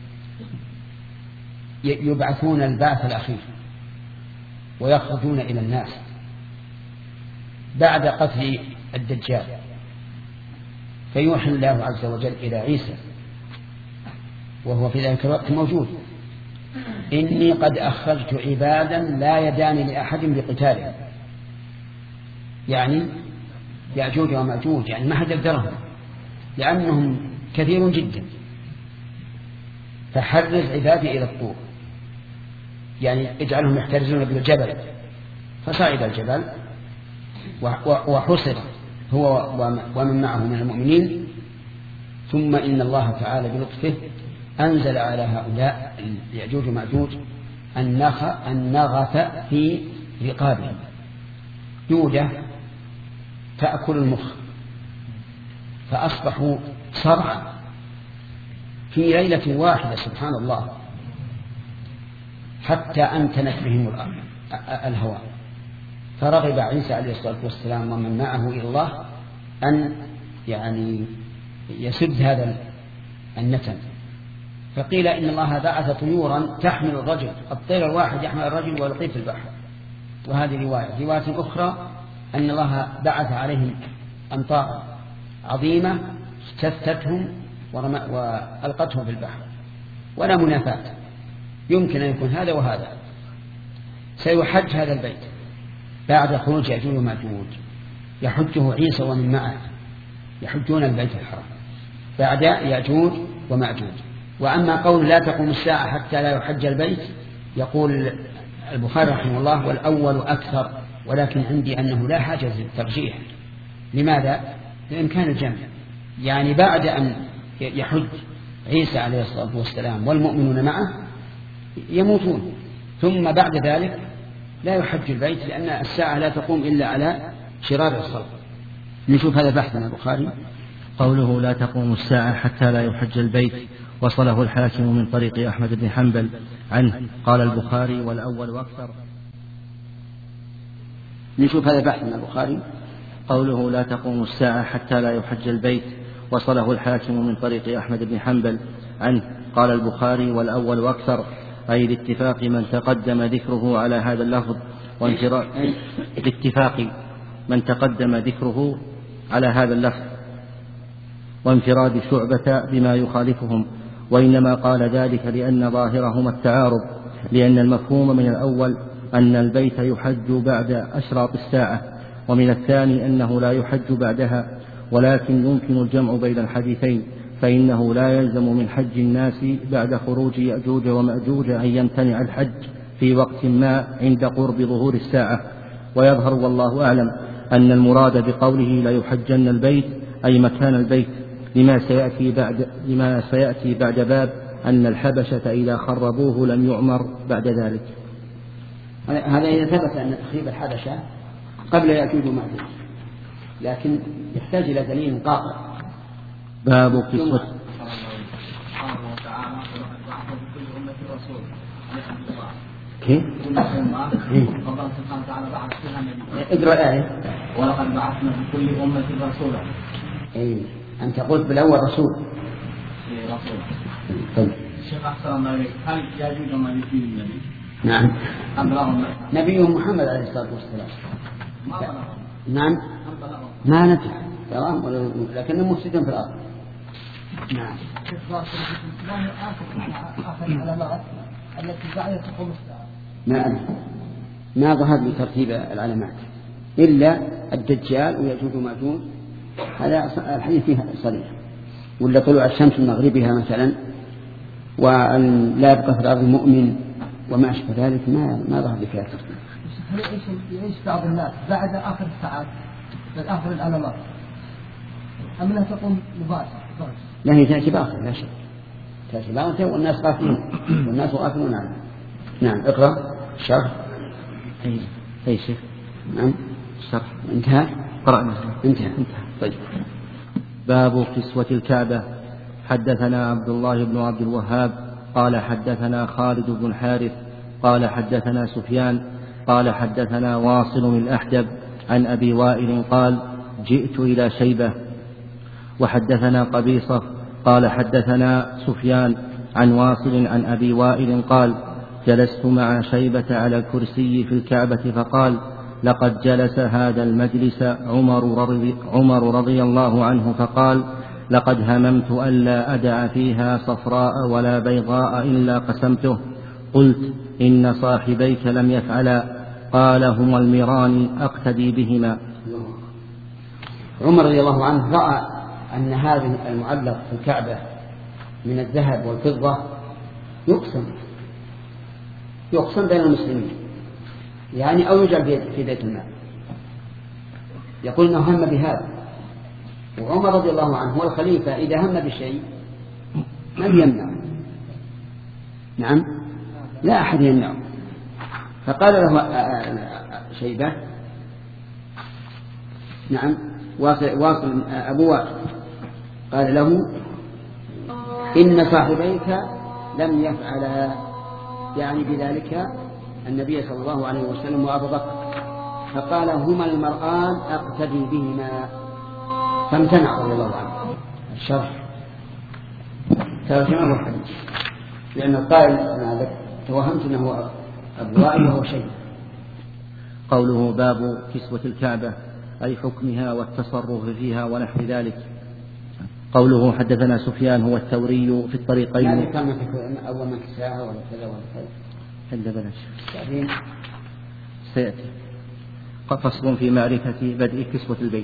يبعثون البعث الأخير ويخرجون إلى الناس بعد قتل الدجال، فيوحي الله عز وجل إلى عيسى وهو في ذلك الوقت موجود إني قد أخرجت عبادا لا يدان لأحد بقتالهم، يعني يأجوج ومأجوج، يعني ما حد يقدرهم لأنهم كثير جدا. فحرز عبادي إلى الطور، يعني اجعلهم يحترزون بالجبل. فصعد الجبل وحصر هو ومن معه من المؤمنين. ثم إن الله تعالى بلطفه أنزل على هؤلاء يأجوج ومأجوج النغث في رقابهم، دودة تأكل المخ، فأصبحوا صرعا في ليلة واحدة سبحان الله، حتى أنتنت بهم الهواء. فرغب عيسى عليه الصلاة والسلام ومن معه إلى الله أن يعني يسد هذا النتن. فقيل إن الله بعث طيورا تحمل الرجل، الطير الواحد يحمل الرجل ويلقيه في البحر. وهذه رواية أخرى أن الله بعث عليهم أمطارا عظيمة اجتثتهم وألقتهم في البحر، ولا منافاة، يمكن أن يكون هذا وهذا. سيحج هذا البيت بعد خروج يأجوج ومأجوج، يحجه عيسى ومن معه، يحجون البيت الحرام بعد يأجوج ومأجوج. وأما قول لا تقوم الساعة حتى لا يحج البيت، يقول البخاري رحمه الله والأول أكثر، ولكن عندي أنه لا حاجة للترجيح. لماذا؟ لإمكان الجمع، يعني بعد أن يحج عيسى عليه الصلاة والسلام والمؤمنون معه يموتون، ثم بعد ذلك لا يحج البيت، لأن الساعة لا تقوم إلا على شرار الخلق. نشوف هذا بحث من البخاري. قوله لا تقوم الساعة حتى لا يحج البيت وصله الحاكم من طريق أحمد بن حنبل عنه. قال البخاري والأول أكثر. نشوف هذا بحث من البخاري. قوله لا تقوم الساعة حتى لا يحج البيت وصله الحاكم من طريق أحمد بن حنبل عنه. قال البخاري والأول أكثر، أي لاتفاق من تقدم ذكره على هذا اللفظ لاتفاق من تقدم ذكره على هذا اللفظ وانفراد شعبة بما يخالفهم، وإنما قال ذلك لأن ظاهرهما التعارض، لأن المفهوم من الأول أن البيت يحج بعد أشراط الساعة، ومن الثاني أنه لا يحج بعدها، ولكن يمكن الجمع بين الحديثين، فإنه لا يلزم من حج الناس بعد خروج يأجوج ومأجوج أن يمتنع الحج في وقت ما عند قرب ظهور الساعة. ويظهر والله أعلم أن المراد بقوله لا يحجن البيت أي مكان البيت، لما سيأتي بعد باب أن الحبشة إذا خربوه لم يعمر بعد ذلك. هذا إذا ثبت أن تخريب الحبشة قبل يأجوج ومأجوج، لكن يحتاج إلى دليل قاطع. باب قصة كيف؟ اقرأ الآية. ولقد بعثنا في كل أمة رسولا. أنت قلت بالأول رسول. رسول. طيب. الشيخ أحسن الله إليك، هل يأجوج ومأجوج النبي؟ نعم. نبيهم محمد عليه الصلاة والسلام. ما بلغهم. نعم. ما ندري لكنه مفسد في الأرض. نعم. ما هي آخر العلامات التي بعد تقوم الساعة؟ ما أدري، ما ظهر لي ترتيب العلامات إلا الدجال ويأجوج ومأجوج، هذا الحديث فيها صريح، ولا طلوع الشمس من مغربها مثلا، وأن لا يبقى في الأرض مؤمن وما أشبه ذلك، ما ظهر لي فيها ترتيب. يعيش بعض الناس بعد آخر الساعات آخر العلامات، أم أنها تقوم مباشرة؟ لا، هي تأتي بآخر لا شك، تأتي بآخر والناس غافلون والناس غافلون عنها. نعم. اقرأ الشرح. أي شيء. نعم. الشرح انتهى. قرأنا. انتهى. طيب. باب كسوة الكعبة. حدثنا عبد الله بن عبد الوهاب قال حدثنا خالد بن الحارث قال حدثنا سفيان قال حدثنا واصل الأحدب عن أبي وائل قال جئت إلى شيبة. وحدثنا قبيصة قال حدثنا سفيان عن واصل عن أبي وائل قال جلست مع شيبة على الكرسي في الكعبة فقال لقد جلس هذا المجلس عمر رضي الله عنه فقال لقد هممت ألا أدع فيها صفراء ولا بيضاء إلا قسمته. قلت إن صاحبيك لم يفعلا. قال هما الميران أقتدي بهما. عمر رضي الله عنه رأى أن هذا المعلق في الكعبة من الذهب والفضة يقسم بين المسلمين، يعني أو يجعل في بيت المال. يقول إنه هم بهذا، وعمر رضي الله عنه هو الخليفة، إذا هم بشيء من يمنع؟ نعم، لا أحد يمنعه. فقال له شيبة، نعم، واصل أبو واصل قال له إن صاحبيك لم يفعلا، يعني بذلك النبي صلى الله عليه وسلم وأبو بكر. فقال هما المرآن أقتدي بهما، فامتنع رضي الله عنه. الشرح ترجمه الحديث، لأن القائل أنا توهمت أنه أبو وائل وهو شيء. قوله باب كسوة الكعبة أي حكمها والتصرف فيها ونحو ذلك. قوله حدثنا سفيان هو الثوري في الطريقين. يعني كم أول من ساعة ولا كذا ولا كذا. حد بلاش. بعدين سيأتي فصل في معرفة بدء كسوة البيت.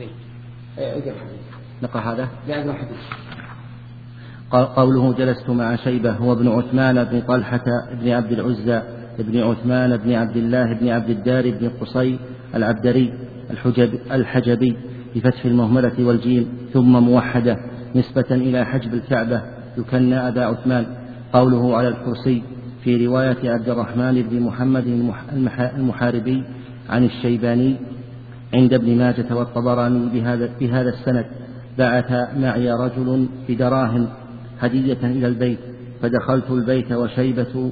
نقرأ هذا. قوله جلست مع شيبة هو ابن عثمان بن طلحة بن عبد العزى بن عثمان بن عبد الله بن عبد الدار بن قصي العبدري الحجبي بفتح المهملة والجيم ثم موحدة نسبة إلى حجب الكعبة يكنى أبا عثمان. قوله على الكرسي في رواية عبد الرحمن بن محمد المحاربي عن الشيباني عند ابن ماجة والطبراني بهذا السند. بعث معي رجل بدراهم هدية إلى البيت فدخلت البيت وشيبة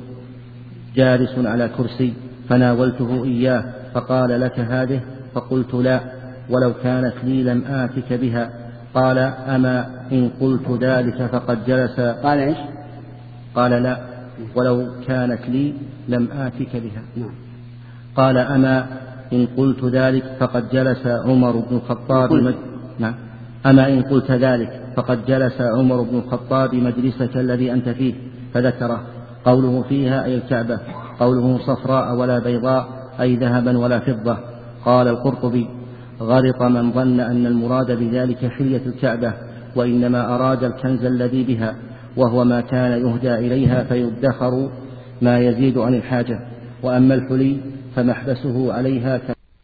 جالس على كرسي فناولته إياه فقال لك هذه؟ فقلت لا ولو كانت لي لم آتك بها. قال أما إن قلت ذلك فقد جلس. قال إيش؟ قال لا ولو كانت لي لم آتك بها. قال أما إن قلت ذلك فقد جلس عمر بن الخطاب. نعم. أما إن قلت ذلك فقد جلس عمر بن الخطاب مجلسك الذي أنت فيه فذكره. قوله فيها أي الكعبة. قوله صفراء ولا بيضاء أي ذهبا ولا فضة. قال القرطبي غلط من ظن أن المراد بذلك حلية الكعبة وإنما أراد الكنز الذي بها وهو ما كان يهدى إليها فيدخر ما يزيد عن الحاجة. وأما الحلي فمحبسه عليها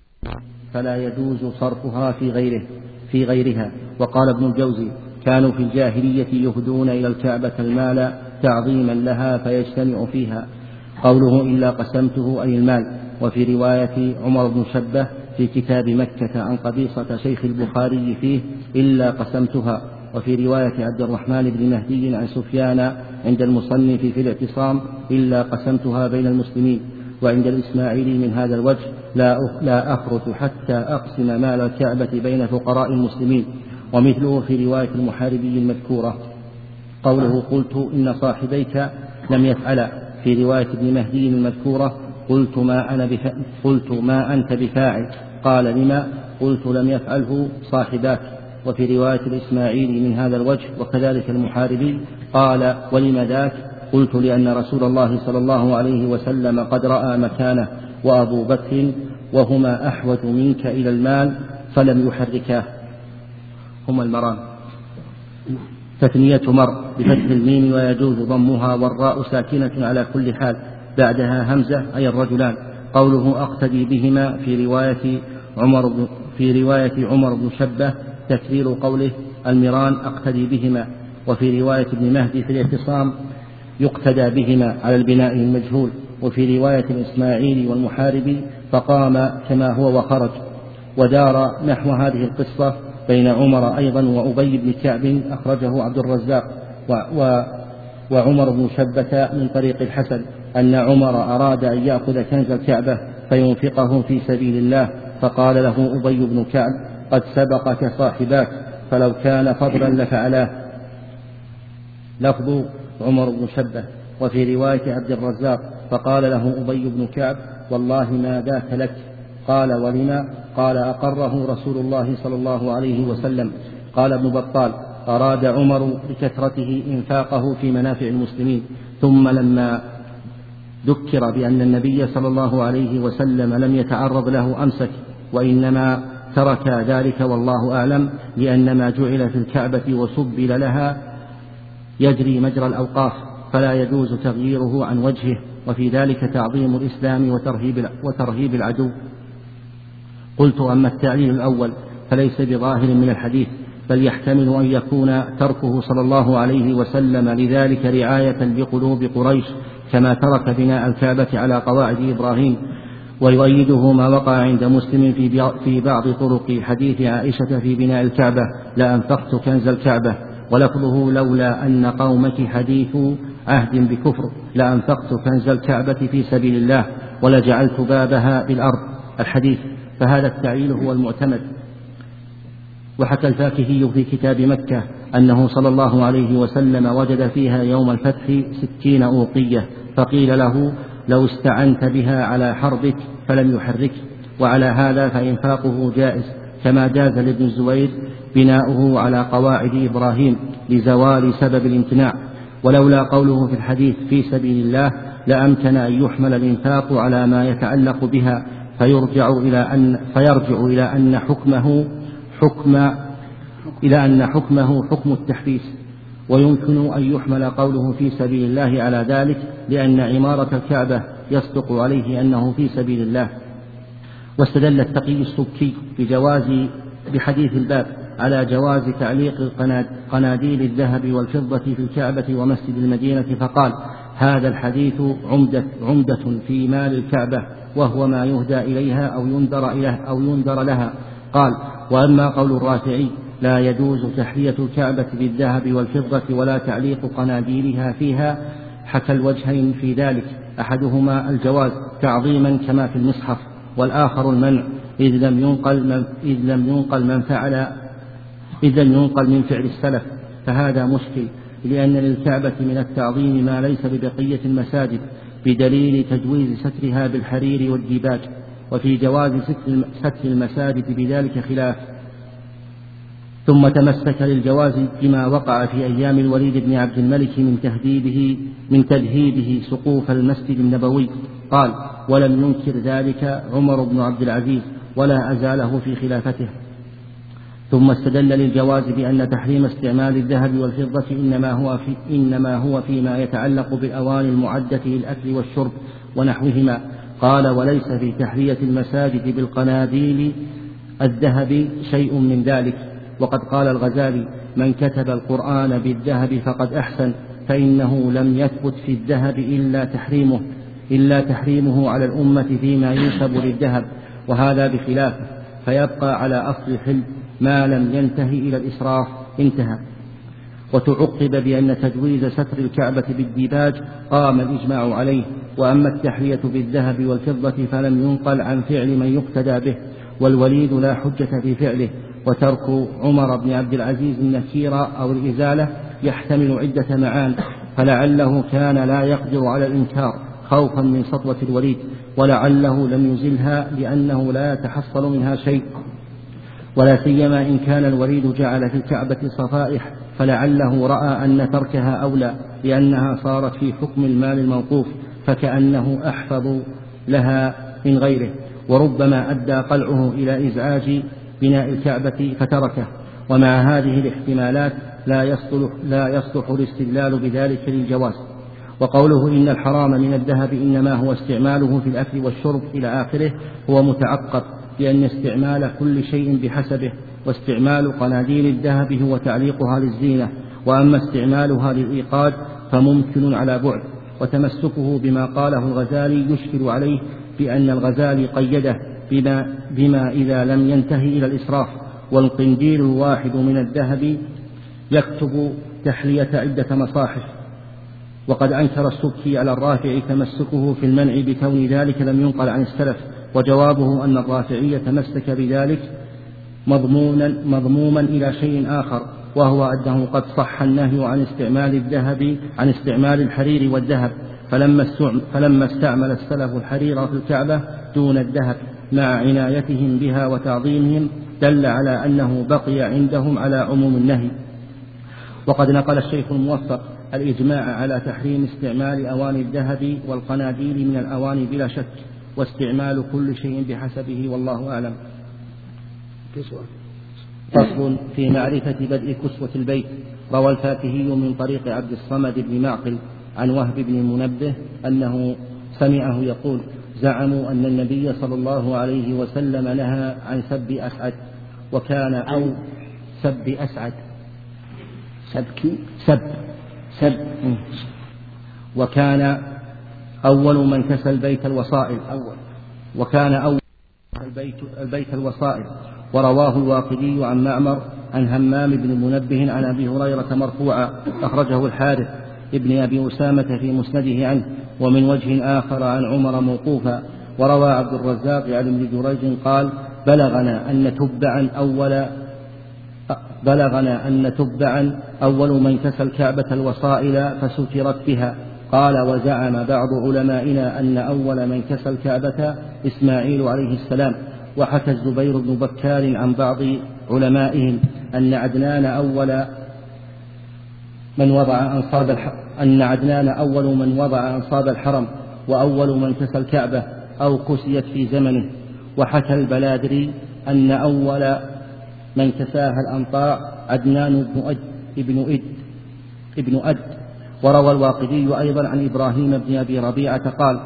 فلا يجوز صرفها في غيرها. وقال ابن الجوزي كانوا في الجاهلية يهدون إلى الكعبة المال تعظيما لها فيجتمع فيها. قوله إلا قسمته أي المال. وفي رواية عمر بن شبة في كتاب مكة عن قبيصة شيخ البخاري فيه إلا قسمتها. وفي رواية عبد الرحمن بن مهدي عن سفيان عند المصنف في الاعتصام إلا قسمتها بين المسلمين. وعند الإسماعيلي من هذا الوجه لا أخرج حتى أقسم مال الكعبة بين فقراء المسلمين. ومثله في رواية المحاربي المذكورة. قوله قلت إن صاحبيك لم يفعل في رواية ابن مهدي المذكورة قلت ما أنت بفاعل. قال لما؟ قلت لم يفعله صاحباك. وفي رواية الإسماعيلي من هذا الوجه وكذلك المحاربي قال ولم ذاك؟ قلت لأن رسول الله صلى الله عليه وسلم قد رأى مكانه وأبو بكر وهما أحوج منك إلى المال فلم يحركاه. هما المران. تثنية مر بفتح الميم ويجوز ضمها والراء ساكنة على كل حال بعدها همزة أي الرجلان. قوله أقتدي بهما في رواية عمر بن شبة تكرير قوله المران أقتدي بهما. وفي رواية ابن مهدي في الاعتصام يقتدى بهما على البناء المجهول. وفي رواية الإسماعيلي والمحاربي فقام كما هو وخرج. ودار نحو هذه القصة بين عمر أيضا وأبي بن كعب أخرجه عبد الرزاق وعمر بن شبة من طريق الحسن أن عمر أراد أن يأخذ كنز الكعبة فينفقه في سبيل الله فقال له أبي بن كعب قد سبقك صاحباك فلو كان فضلا لفعلاه. لفظ عمر بن شبة. وفي رواية عبد الرزاق فقال له أبي بن كعب والله ما ذاك لك. قال ولما؟ قال أقره رسول الله صلى الله عليه وسلم. قال ابن بطال أراد عمر بكثرته إنفاقه في منافع المسلمين ثم لما ذكر بأن النبي صلى الله عليه وسلم لم يتعرض له أمسك وإنما ترك ذلك والله أعلم لأن ما جعل في الكعبة وسبل لها يجري مجرى الأوقاف فلا يجوز تغييره عن وجهه. وفي ذلك تعظيم الإسلام وترهيب العدو. قلت أما التعليل الأول فليس بظاهر من الحديث بل يحتمل أن يكون تركه صلى الله عليه وسلم لذلك رعاية بقلوب قريش كما ترك بناء الكعبة على قواعد إبراهيم. ويؤيده ما وقع عند مسلم في بعض طرق حديث عائشة في بناء الكعبة لأنفقت كنز الكعبة. ولفظه لولا أن قومك حديث عهد بكفر لأنفقت كنز الكعبة في سبيل الله ولجعلت بابها بالأرض الحديث. فهذا التعليل هو المعتمد. وحكى الفاكهي في كتاب مكة أنه صلى الله عليه وسلم وجد فيها يوم الفتح 60 أوقية فقيل له لو استعنت بها على حربك فلم يحرك. وعلى هذا فإنفاقه جائز كما جاز لابن الزبير بناؤه على قواعد إبراهيم لزوال سبب الامتناع، ولولا قوله في الحديث في سبيل الله لأمكن أن يحمل الإنفاق على ما يتعلق بها فيرجع إلى أن حكمه حكم التحبيس، ويمكن أن يحمل قوله في سبيل الله على ذلك لأن عمارة الكعبة يصدق عليه أنه في سبيل الله. واستدل التقي السبكي بحديث الباب على جواز تعليق قناديل الذهب والفضة في الكعبة ومسجد المدينة، فقال هذا الحديث عمدة في مال الكعبة وهو ما يهدى إليها أو ينذر لها. قال وأما قول الرافعي لا يجوز تحلية الكعبة بالذهب والفضة ولا تعليق قناديلها فيها، حكى الوجهين في ذلك، أحدهما الجواز تعظيما كما في المصحف، والآخر المنع إذ لم ينقل من فعل السلف، فهذا مشكل، لأن للكعبة من التعظيم ما ليس ببقية المساجد بدليل تجويز سترها بالحرير والديباج، وفي جواز ستر المساجد بذلك خلاف. ثم تمسك للجواز بما وقع في أيام الوليد بن عبد الملك من تذهيبه سقوف المسجد النبوي. قال ولم ينكر ذلك عمر بن عبد العزيز ولا أزاله في خلافته. ثم استدل للجواز بأن تحريم استعمال الذهب والفضة إنما هو فيما يتعلق بالأواني المعدة للأكل والشرب ونحوهما. قال وليس في تحلية المساجد بالقناديل الذهب شيء من ذلك. وقد قال الغزالي من كتب القرآن بالذهب فقد أحسن، فإنه لم يثبت في الذهب إلا تحريمه على الأمة فيما ينسب للذهب، وهذا بخلافه، فيبقى على أصل الحل ما لم ينتهي إلى الإسراف انتهى. وتعقب بأن تجويز ستر الكعبة بالديباج قام الإجماع عليه، وأما التحلية بالذهب والفضة فلم ينقل عن فعل من يقتدى به، والوليد لا حجة في فعله. وترك عمر بن عبد العزيز النكير أو الإزالة يحتمل عدة معان، فلعله كان لا يقدر على الإنكار خوفا من سطوة الوليد، ولعله لم يزلها لأنه لا يتحصل منها شيء، ولا سيما إن كان الوليد جعل في الكعبة صفائح، فلعله رأى أن تركها أولى لأنها صارت في حكم المال الموقوف، فكأنه أحفظ لها من غيره، وربما أدى قلعه إلى إزعاج بناء الكعبة فتركه. ومع هذه الاحتمالات لا يصلح الاستدلال بذلك للجواز. وقوله إن الحرام من الذهب إنما هو استعماله في الأكل والشرب إلى آخره هو متعقب، لأن استعمال كل شيء بحسبه، واستعمال قناديل الذهب هو تعليقها للزينة، وأما استعمالها للإيقاد فممكن على بعد. وتمسكه بما قاله الغزالي يشكل عليه بأن الغزالي قيده بما إذا لم ينتهي إلى الإسراف، والقنديل الواحد من الذهب يكتب تحلية عدة مصاحف. وقد أنكر السبكي على الرافعي تمسكه في المنع بكون ذلك لم ينقل عن السلف، وجوابه أن الرافعي تمسك بذلك مضموما إلى شيء آخر، وهو أنه قد صح النهي عن استعمال الحرير والذهب، فلما استعمل السلف الحرير في الكعبة دون الذهب مع عنايتهم بها وتعظيمهم دل على أنه بقي عندهم على عموم النهي. وقد نقل الشيخ الموفق الإجماع على تحريم استعمال أواني الذهب والقناديل من الأواني بلا شك، واستعمال كل شيء بحسبه، والله أعلم. فصل في معرفة بدء كسوة البيت. روى الفاكهي من طريق عبد الصمد بن معقل عن وهب بن المنبه أنه سمعه يقول زعموا أن النبي صلى الله عليه وسلم نهى عن سب أسعد، وكان أو سب أسعد سب وكان أول من كسى البيت الوصائل البيت الوصائل. ورواه الواقدي عن معمر عن همام بن منبه عن أبي هريرة مرفوعا، أخرجه الحارث ابن أبي أسامة في مسنده عنه، ومن وجه آخر عن عمر موقوفا. وروى عبد الرزاق عن ابن جريج قال بلغنا أن تبعا أول من كسى الكعبة الوصائل فسترت بها. قال وزعم بعض علمائنا أن أول من كسى الكعبة إسماعيل عليه السلام. وحكى الزبير بن بكار عن بعض علمائهم أن عدنان أول من وضع أنصاب الحرم وأول من كسى الكعبة أو كسيت في زمنه. وحكى البلادري أن أول من كساها الأنطاع عدنان ابن أد. وروى الواقدي أيضا عن إبراهيم بن أبي ربيعة قال: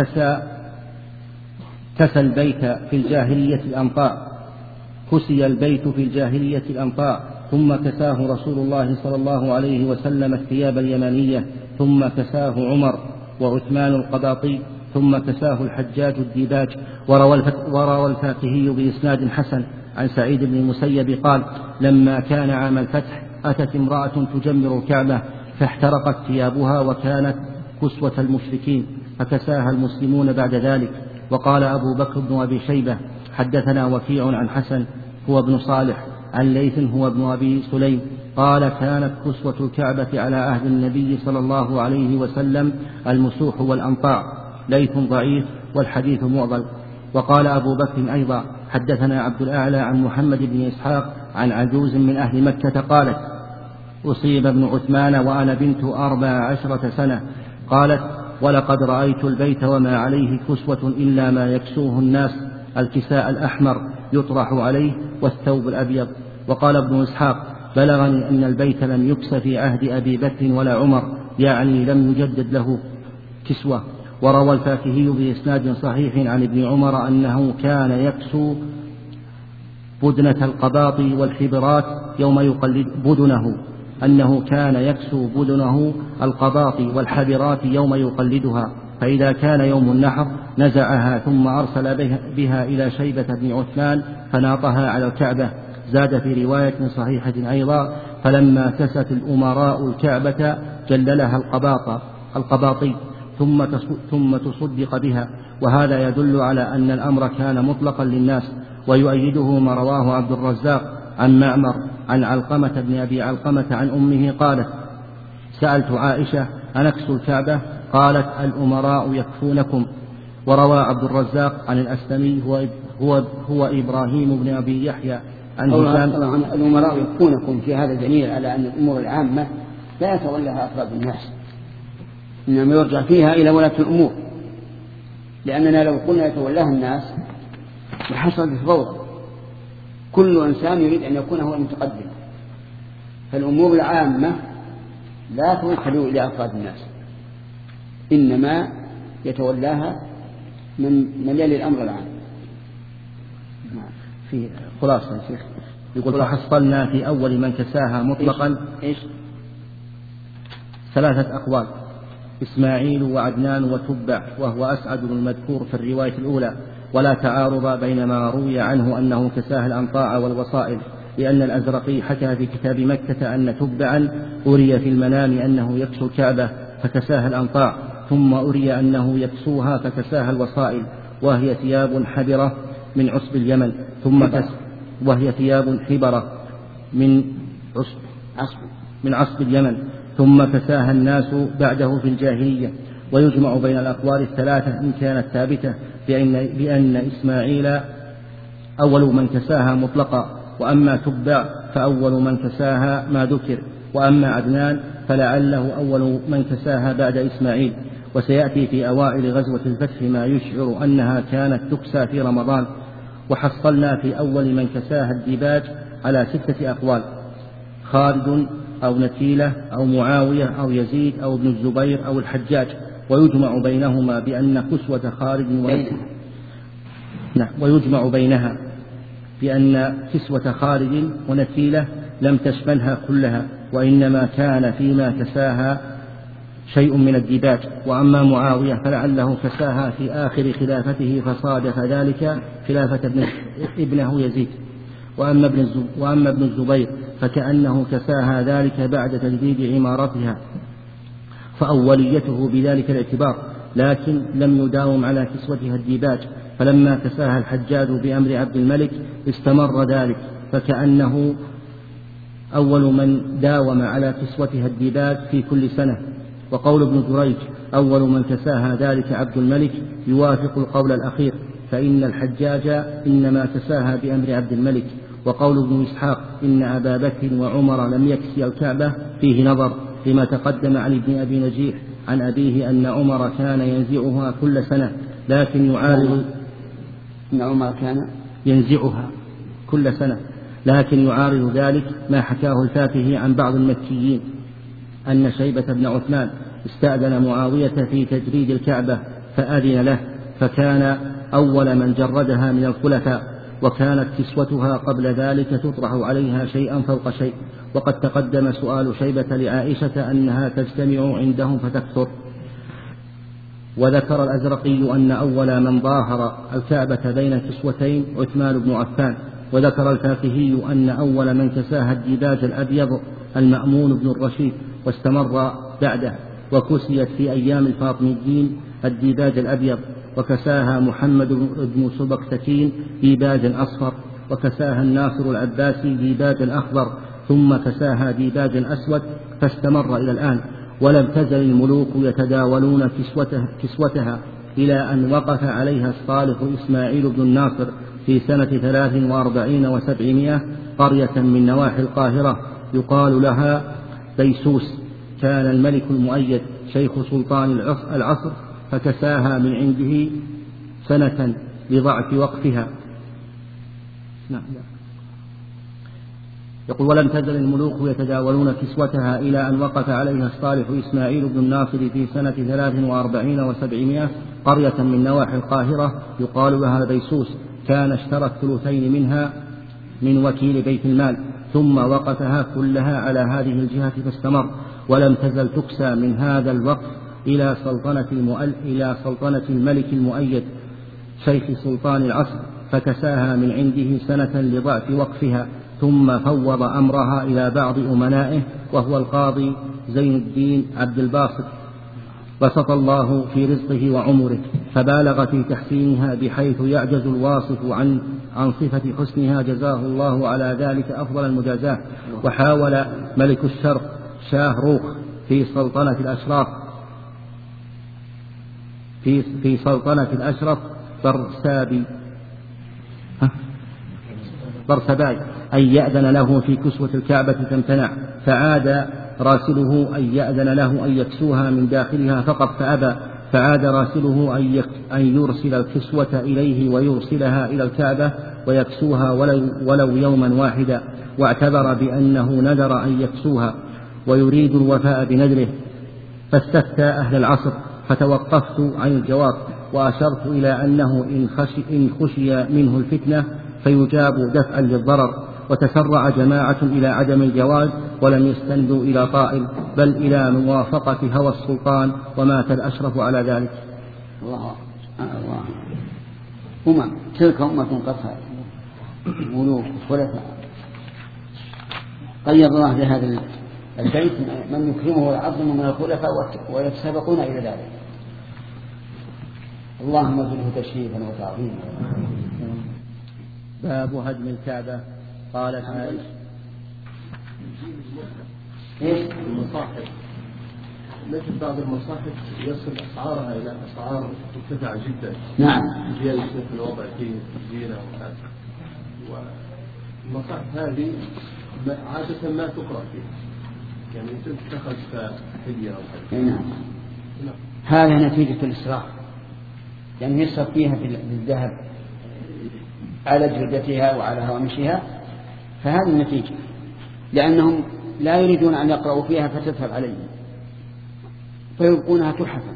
كسى البيت في الجاهلية الأنطاع، كسي البيت في الجاهلية الأنطاع، ثم كساه رسول الله صلى الله عليه وسلم الثياب اليمانية، ثم كساه عمر وعثمان القباطي، ثم كساه الحجاج الديباج. وروى الفاكهي بإسناد حسن عن سعيد بن المسيب قال: لما كان عام الفتح أتت امرأة تجمر الكعبة فاحترقت ثيابها وكانت كسوة المشركين فكساها المسلمون بعد ذلك. وقال أبو بكر بن أبي شيبة: حدثنا وكيع عن حسن هو ابن صالح عن ليث هو ابن أبي سليم قال: كانت كسوة الكعبة على عهد النبي صلى الله عليه وسلم المسوح والأنطاع. ليث ضعيف والحديث معضل. وقال أبو بكر أيضا: حدثنا عبد الأعلى عن محمد بن إسحاق عن عجوز من أهل مكة قالت: أصيب ابن عثمان وأنا بنت 14 سنة. قالت: ولقد رأيت البيت وما عليه كسوة إلا ما يكسوه الناس، الكساء الأحمر يطرح عليه والثوب الأبيض. وقال ابن إسحاق: بلغني أن البيت لم يكس في عهد أبي بكر ولا عمر، يعني لم يجدد له كسوة. وروى الفاكهي بإسناد صحيح عن ابن عمر أنه كان يكسو بدنة القباط والحبرات يوم يقلد بدنه، أنه كان يكسو بدنه القباط والحبرات يوم يقلدها، فإذا كان يوم النحر نزعها ثم أرسل بها إلى شيبة بن عثمان فناطها على الكعبة. زاد في رواية صحيحة أيضا: فلما كست الأمراء الكعبة جللها القباطي ثم تصدق بها. وهذا يدل على أن الأمر كان مطلقا للناس. ويؤيده ما رواه عبد الرزاق عن معمر عن علقمة بن أبي علقمة عن أمه قالت: سألت عائشة: أنكسو الكعبة؟ قالت: الأمراء يكفونكم. وروى عبد الرزاق عن الأسلمي هو إبراهيم بن أبي يحيى عن هشام: الأمراء يكفونكم في هذا دليل على أن الأمور العامة لا يتولاها أفراد الناس، إنما يرجع فيها إلى ولاة الأمور، لأننا لو قلنا يتولاها الناس لحصلت فوضى، كل إنسان يريد أن يكون هو المتقدم، فالأمور العامة لا توكل إلى أفراد الناس، إنما يتولاها من يلي الأمر العام. في خلاصة يا شيخ يقول: فحصلنا في أول من كساها مطلقا إيش؟ 3 أقوال: إسماعيل وعدنان وتبع، وهو أسعد المذكور في الرواية الأولى، ولا تعارض بين ما روي عنه أنه كساها الأنطاع والوصائل، لأن الأزرقي حكى في كتاب مكة أن تبعا أري في المنام أنه يكسو الكعبة فكساها الأنطاع، ثم أري أنه يكسوها فكساها الوصائل، وهي ثياب حبرة من عصب اليمن، وهي ثياب حبرة من عصب اليمن، ثم كساها الناس بعده في الجاهلية. ويجمع بين الأقوال الثلاثة إن كانت ثابتة بأن إسماعيل أول من كساها مطلقا، وأما تبع فأول من كساها ما ذكر، وأما عدنان فلعله أول من كساها بعد إسماعيل. وسيأتي في أوائل غزوة الفتح ما يشعر أنها كانت تكسى في رمضان. وحصلنا في أول من كساها الديباج على 6 أقوال: خالد أو نتيلة أو معاوية أو يزيد أو ابن الزبير أو الحجاج. ويجمع بينهما بأن كسوة خالد ويجمع بينها بأن كسوة خالد ونتيلة لم تشملها كلها، وإنما كان فيما كساها شيء من الديباج. وأما معاوية فلعله كساها في آخر خلافته فصادف ذلك خلافة ابنه يزيد. وأما ابن الزبير فكأنه كساها ذلك بعد تجديد عمارتها، فأوليته بذلك الاعتبار، لكن لم يداوم على كسوتها الديباج. فلما كساها الحجاج بأمر عبد الملك استمر ذلك، فكأنه أول من داوم على كسوتها الديباج في كل سنة. وقول ابن جريج أول من كساها ذلك عبد الملك يوافق القول الأخير، فإن الحجاج إنما كساها بأمر عبد الملك، وقول ابن إسحاق إن أبا بكر وعمر لم يكسي الكعبة فيه نظر لما تقدم عن ابن أبي نجيح عن أبيه أن عمر كان ينزعها كل سنة، لكن يعارض إن عمر كان ينزعها كل سنة، لكن يعارض ذلك ما حكاه الفاكهي عن بعض المكيين أن شيبة بن عثمان استأذن معاوية في تجريد الكعبة فأذن له، فكان أول من جردها من الخلفاء، وكانت كسوتها قبل ذلك تطرح عليها شيئا فوق شيء. وقد تقدم سؤال شيبة لعائشة أنها تجتمع عندهم فتكثر. وذكر الأزرقي أن أول من ظاهر الكعبة بين كسوتين عثمان بن عفان. وذكر الفاكهي أن أول من كساها الديباج الأبيض المأمون بن الرشيد، واستمر بعده، وكسيت في أيام الفاطميين الديباج الأبيض، وكساها محمد بن سبكتكين ديباج أصفر، وكساها الناصر العباسي ديباج أخضر، ثم كساها ديباج أسود، فاستمر إلى الآن. ولم تزل الملوك يتداولون كسوتها إلى أن وقف عليها الصالح إسماعيل بن الناصر في سنة 43 و700 قرية من نواحي القاهرة يقال لها بيسوس. كان الملك المؤيد شيخ سلطان العصر فكساها من عنده سنة لضعف وقفها. يقول ولم تزل الملوك يتداولون كسوتها إلى أن وقف عليها الصالح إسماعيل بن الناصر في سنة 43 و700 قرية من نواحي القاهرة يقال لها بيسوس. كان اشترى الثلثين منها من وكيل بيت المال، ثم وقفها كلها على هذه الجهة فاستمر. ولم تزل تكسى من هذا الوقت إلى سلطنة الملك المؤيد شيخ سلطان العصر، فكساها من عنده سنة لضعف وقفها، ثم فوض أمرها إلى بعض أمنائه وهو القاضي زين الدين عبد الباسط، بسط الله في رزقه وعمره، فبالغ في تحسينها بحيث يعجز الواصف عن صفة حسنها، جزاه الله على ذلك أفضل المجازاة. وحاول ملك الشرق شاه روخ في سلطنة الأشرف برسباي أن يأذن له في كسوة الكعبة فامتنع، فعاد راسله أن يأذن له أن يكسوها من داخلها فقط فأبى، فعاد راسله أن يرسل الكسوة إليه ويرسلها إلى الكعبة ويكسوها ولو يوما واحدا، واعتبر بأنه نذر أن يكسوها ويريد الوفاء بنذره. فاستفتى أهل العصر فتوقفت عن الجواب، وأشرت إلى أنه إن خشي منه الفتنة فيجاب دفعا للضرر. وتسرع جماعة إلى عدم الجواز ولم يستندوا إلى قائل بل إلى موافقة هوى السلطان، ومات الأشرف على ذلك. الله تلك أمة قد خلت ملوك خلفاء قيض الله بهذا البيت من يكرمه ويعظمه من الخلفاء ويتسابقون إلى ذلك. اللهم اجعله تشريفا وتعظيما. باب هدم الكعبة. قالت عائشة المصاحف مثل بعض المصاحف يصل أسعارها إلى أسعار مرتفعة جدا. نعم. هي في الوضع فيه زينة وهذا، والمصاحف هذه عادة ما تقرأ فيها، يعني تتخذ كهدية أو حاجة. نعم. هذا نتيجة الإسراف، يعني يصرف فيها بالذهب على جلدتها وعلى هوامشها، فهذه النتيجة، لأنهم لا يريدون أن يقرأوا فيها فتذهب عليهم فيبقونها تحفا.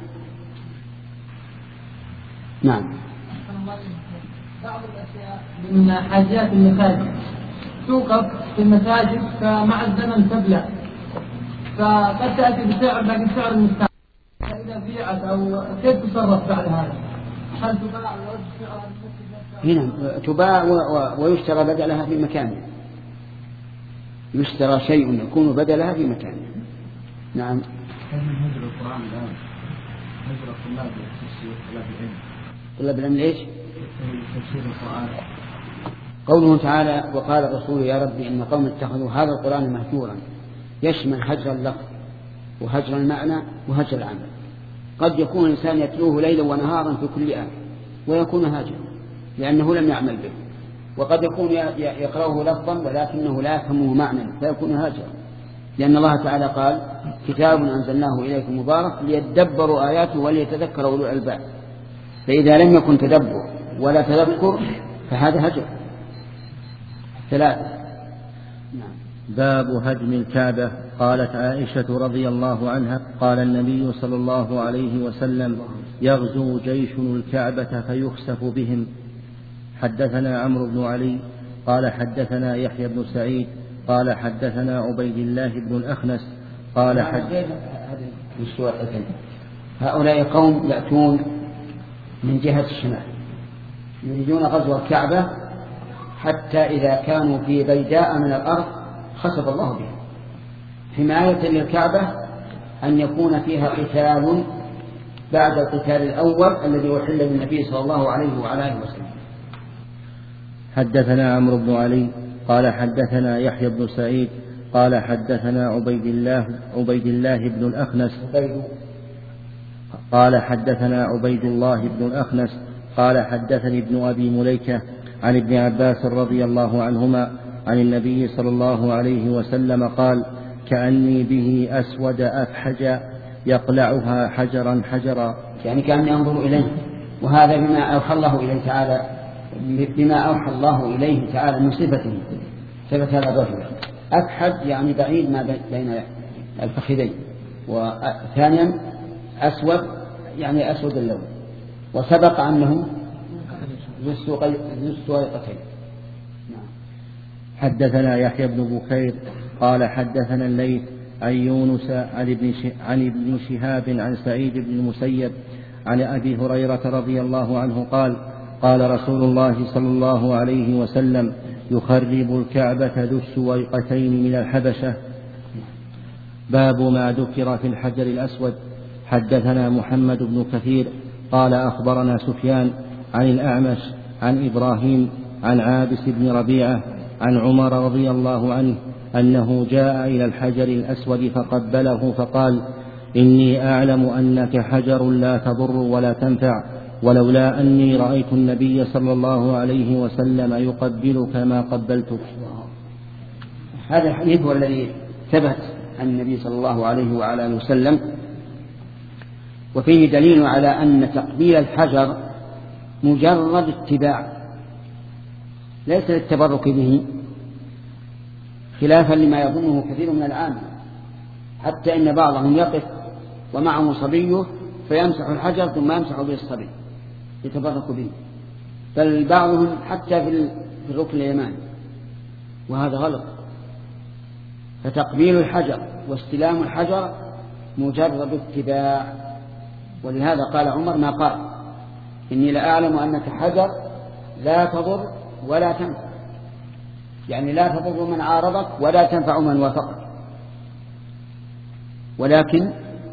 نعم. بعض الأشياء من حاجات المساجد توقف في المساجد فمع الزمن تبلع، فقد تأتي بسعر لكن سعر المستعمل، فإذا بيعت أو كيف تصرف بعد هذا؟ هل تباع هنا تباع ويشترى بدلها في مكانه، يشترى شيء يكون بدلها في مكانه. نعم. هجر القرآن الآن هجر الطلاب لتفسير طلاب العلم. طلاب العلم ليش؟ تفسير القرآن. قوله تعالى وقال الرسول يا ربي إن قوم اتخذوا هذا القرآن مهجورا، يشمل هجر اللفظ وهجر المعنى وهجر العمل. قد يكون الإنسان يتلوه ليلا ونهارا في كل آن ويكون هاجرا لأنه لم يعمل به، وقد يكون يقرأه لفظا ولكنه لا يفهمه معنى فيكون هاجرا، لأن الله تعالى قال كتاب أنزلناه إليكم مبارك ليدبروا آياته وليتذكروا أولو الألباب، فإذا لم يكن تدبر ولا تذكر فهذا هجر. 3. باب هدم الكعبة. قالت عائشة رضي الله عنها قال النبي صلى الله عليه وسلم يغزو جيش الكعبة فيخسف بهم. حدثنا عمرو بن علي قال حدثنا يحيى بن سعيد قال حدثنا عبيد الله بن الأخنس قال هؤلاء قوم يأتون من جهة الشمال يريدون غزو الكعبة حتى إذا كانوا في بيداء من الأرض خسف الله بهم حماية للكعبة أن يكون فيها قتال بعد القتال الأول الذي أحل للنبي صلى الله عليه وعلى آله وسلم. حدثنا عمرو بن علي قال حدثنا يحيى بن سعيد قال حدثنا عبيد الله بن الأخنس قال حدثنا عبيد الله بن الأخنس قال حدثني ابن أبي مليكة عن ابن عباس رضي الله عنهما عن النبي صلى الله عليه وسلم قال كأني به أسود أفحج يقلعها حجرا حجرا، يعني كأني أنظر إليه. وهذا بما أوحى الله إليه تعالى من صفته ثبت هذا الرجل. أفحج يعني بعيد ما بين الفخذين، وثانيا أسود يعني أسود اللون، وسبق أنه ذو السويقتين. حدثنا يحيى بن بكير قال حدثنا الليث عن يونس عن ابن شهاب عن سعيد بن المسيب عن أبي هريرة رضي الله عنه قال قال رسول الله صلى الله عليه وسلم يخرب الكعبة ذو السويقتين من الحبشة. باب ما ذكر في الحجر الأسود. حدثنا محمد بن كثير قال أخبرنا سفيان عن الأعمش عن إبراهيم عن عابس بن ربيعة عن عمر رضي الله عنه أنه جاء إلى الحجر الأسود فقبله فقال إني أعلم أنك حجر لا تضر ولا تنفع، ولولا أني رأيت النبي صلى الله عليه وسلم يقبلك ما قبلتك. هذا الحديث هو الذي ثبت عن النبي صلى الله عليه وعلى آله وسلم، وفيه دليل على أن تقبيل الحجر مجرد اتباع ليس للتبرك به، خلافا لما يظنه كثير من العامة، حتى إن بعضهم يقف ومعه صبيه فيمسح الحجر ثم يمسح به الصبي يتبرك به، بل بعضهم حتى في الركن اليماني، وهذا غلط. فتقبيل الحجر واستلام الحجر مجرد اتباع، ولهذا قال عمر ما قال إني لأعلم أنك حجر لا تضر ولا تنفع، يعني لا تضر من عارضك ولا تنفع من وافقك، ولكن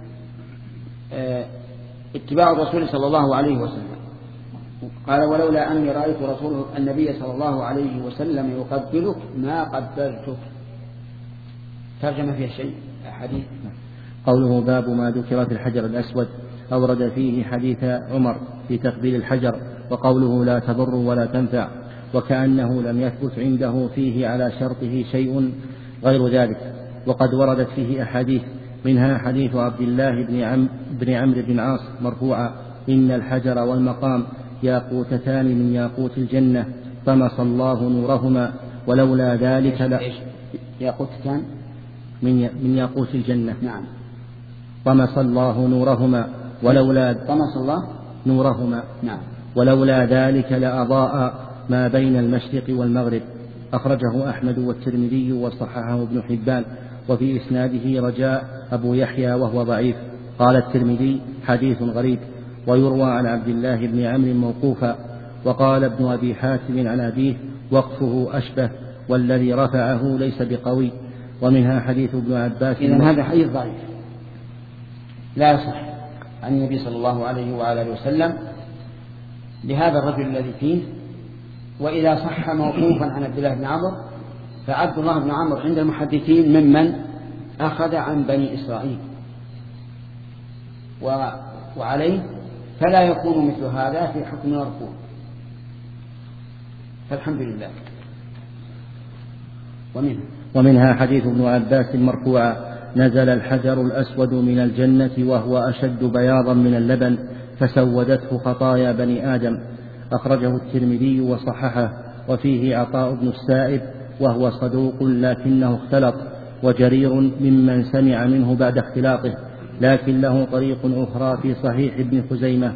اتباع الرسول صلى الله عليه وسلم. قال ولولا أني رأيت رسول النبي صلى الله عليه وسلم يقبلك ما قبلتك. ترجم فيها شيء حديث. قوله باب ما ذكر في الحجر الأسود أورد فيه حديث عمر في تقبيل الحجر، وقوله لا تضر ولا تنفع، وكأنه لم يثبت عنده فيه على شرطه شيء غير ذلك. وقد وردت فيه أحاديث، منها حديث عبد الله بن عمرو بن عاص مرفوعا إن الحجر والمقام ياقوتتان من ياقوت الجنة طمس الله نورهما ولولا ذلك ياقوتتان من ياقوت الجنة. نعم. طمس الله نورهما طمس الله نورهما. نعم. ولولا ذلك لأضاء ما بين المشرق والمغرب. أخرجه أحمد والترمذي وصححه ابن حبان، وفي إسناده رجاء أبو يحيى وهو ضعيف. قال الترمذي حديث غريب، ويروى عن عبد الله بن عمرو موقوفا. وقال ابن أبي حاتم عن أبيه وقفه أشبه، والذي رفعه ليس بقوي. ومنها حديث ابن عباس. إذن هذا حديث ضعيف لا يصح عن النبي صلى الله عليه وعلى آله وسلم لهذا الرجل الذي فيه. وإذا صح موقوفا عن عبد الله بن عمرو فعبد الله بن عمرو عند المحدثين ممن أخذ عن بني إسرائيل، وعليه فلا يكون مثل هذا في حكم الركوع. فالحمد لله. ومنها حديث ابن عباس مرفوعا: نزل الحجر الأسود من الجنة وهو أشد بياضا من اللبن فسودته خطايا بني آدم. أخرجه الترمذي وصححه. وفيه عطاء بن السائب وهو صدوق لكنه اختلط، وجرير ممن سمع منه بعد اختلاطه، لكن له طريق أخرى في صحيح ابن خزيمة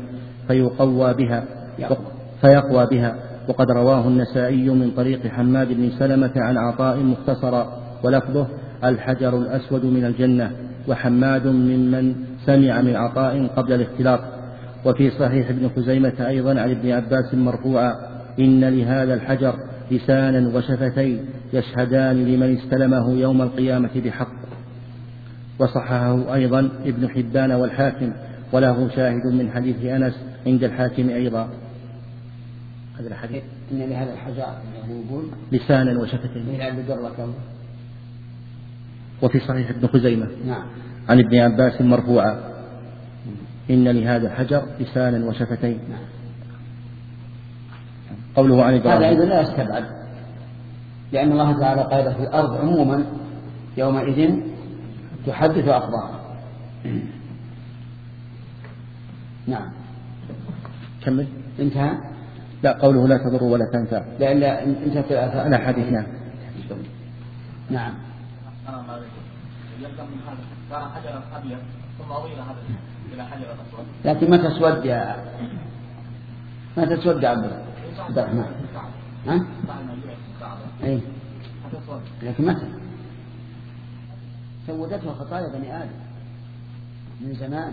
فيقوى بها. وقد رواه النسائي من طريق حماد بن سلمة عن عطاء مختصرا، ولفظه: الحجر الأسود من الجنة، وحماد ممن سمع من عطاء قبل الاختلاط. وفي صحيح ابن خزيمة أيضا عن ابن عباس مرفوعا: إن لهذا الحجر لسانا وشفتين يشهدان لمن استلمه يوم القيامة بحق. وصححه أيضا ابن حبان والحاكم، وله شاهد من حديث أنس عند الحاكم أيضا. هذا الحديث إن لهذا الحجر يقول لسانا وشفتين. وفي صحيح ابن خزيمة عن ابن عباس مرفوعا: إن لهذا الحجر لسانا وشفتين. قوله عن إبراهيم هذا أيضا لا يستبعد، لأن الله تعالى قال في الأرض عموما: يومئذ تحدث أخبارها. نعم. كمل. انتهى. لا، قوله لا تضر ولا تنفع. لا انتهت الآثار. لا حديث. نعم. يلزم من هذا كان حجرا أبيض ثم أضيف هذا إلى حجر أسود. لكن ما تسود يا عبد الرحمن. ها؟ أي. لكن متى سودته خطايا بني آدم من زمان.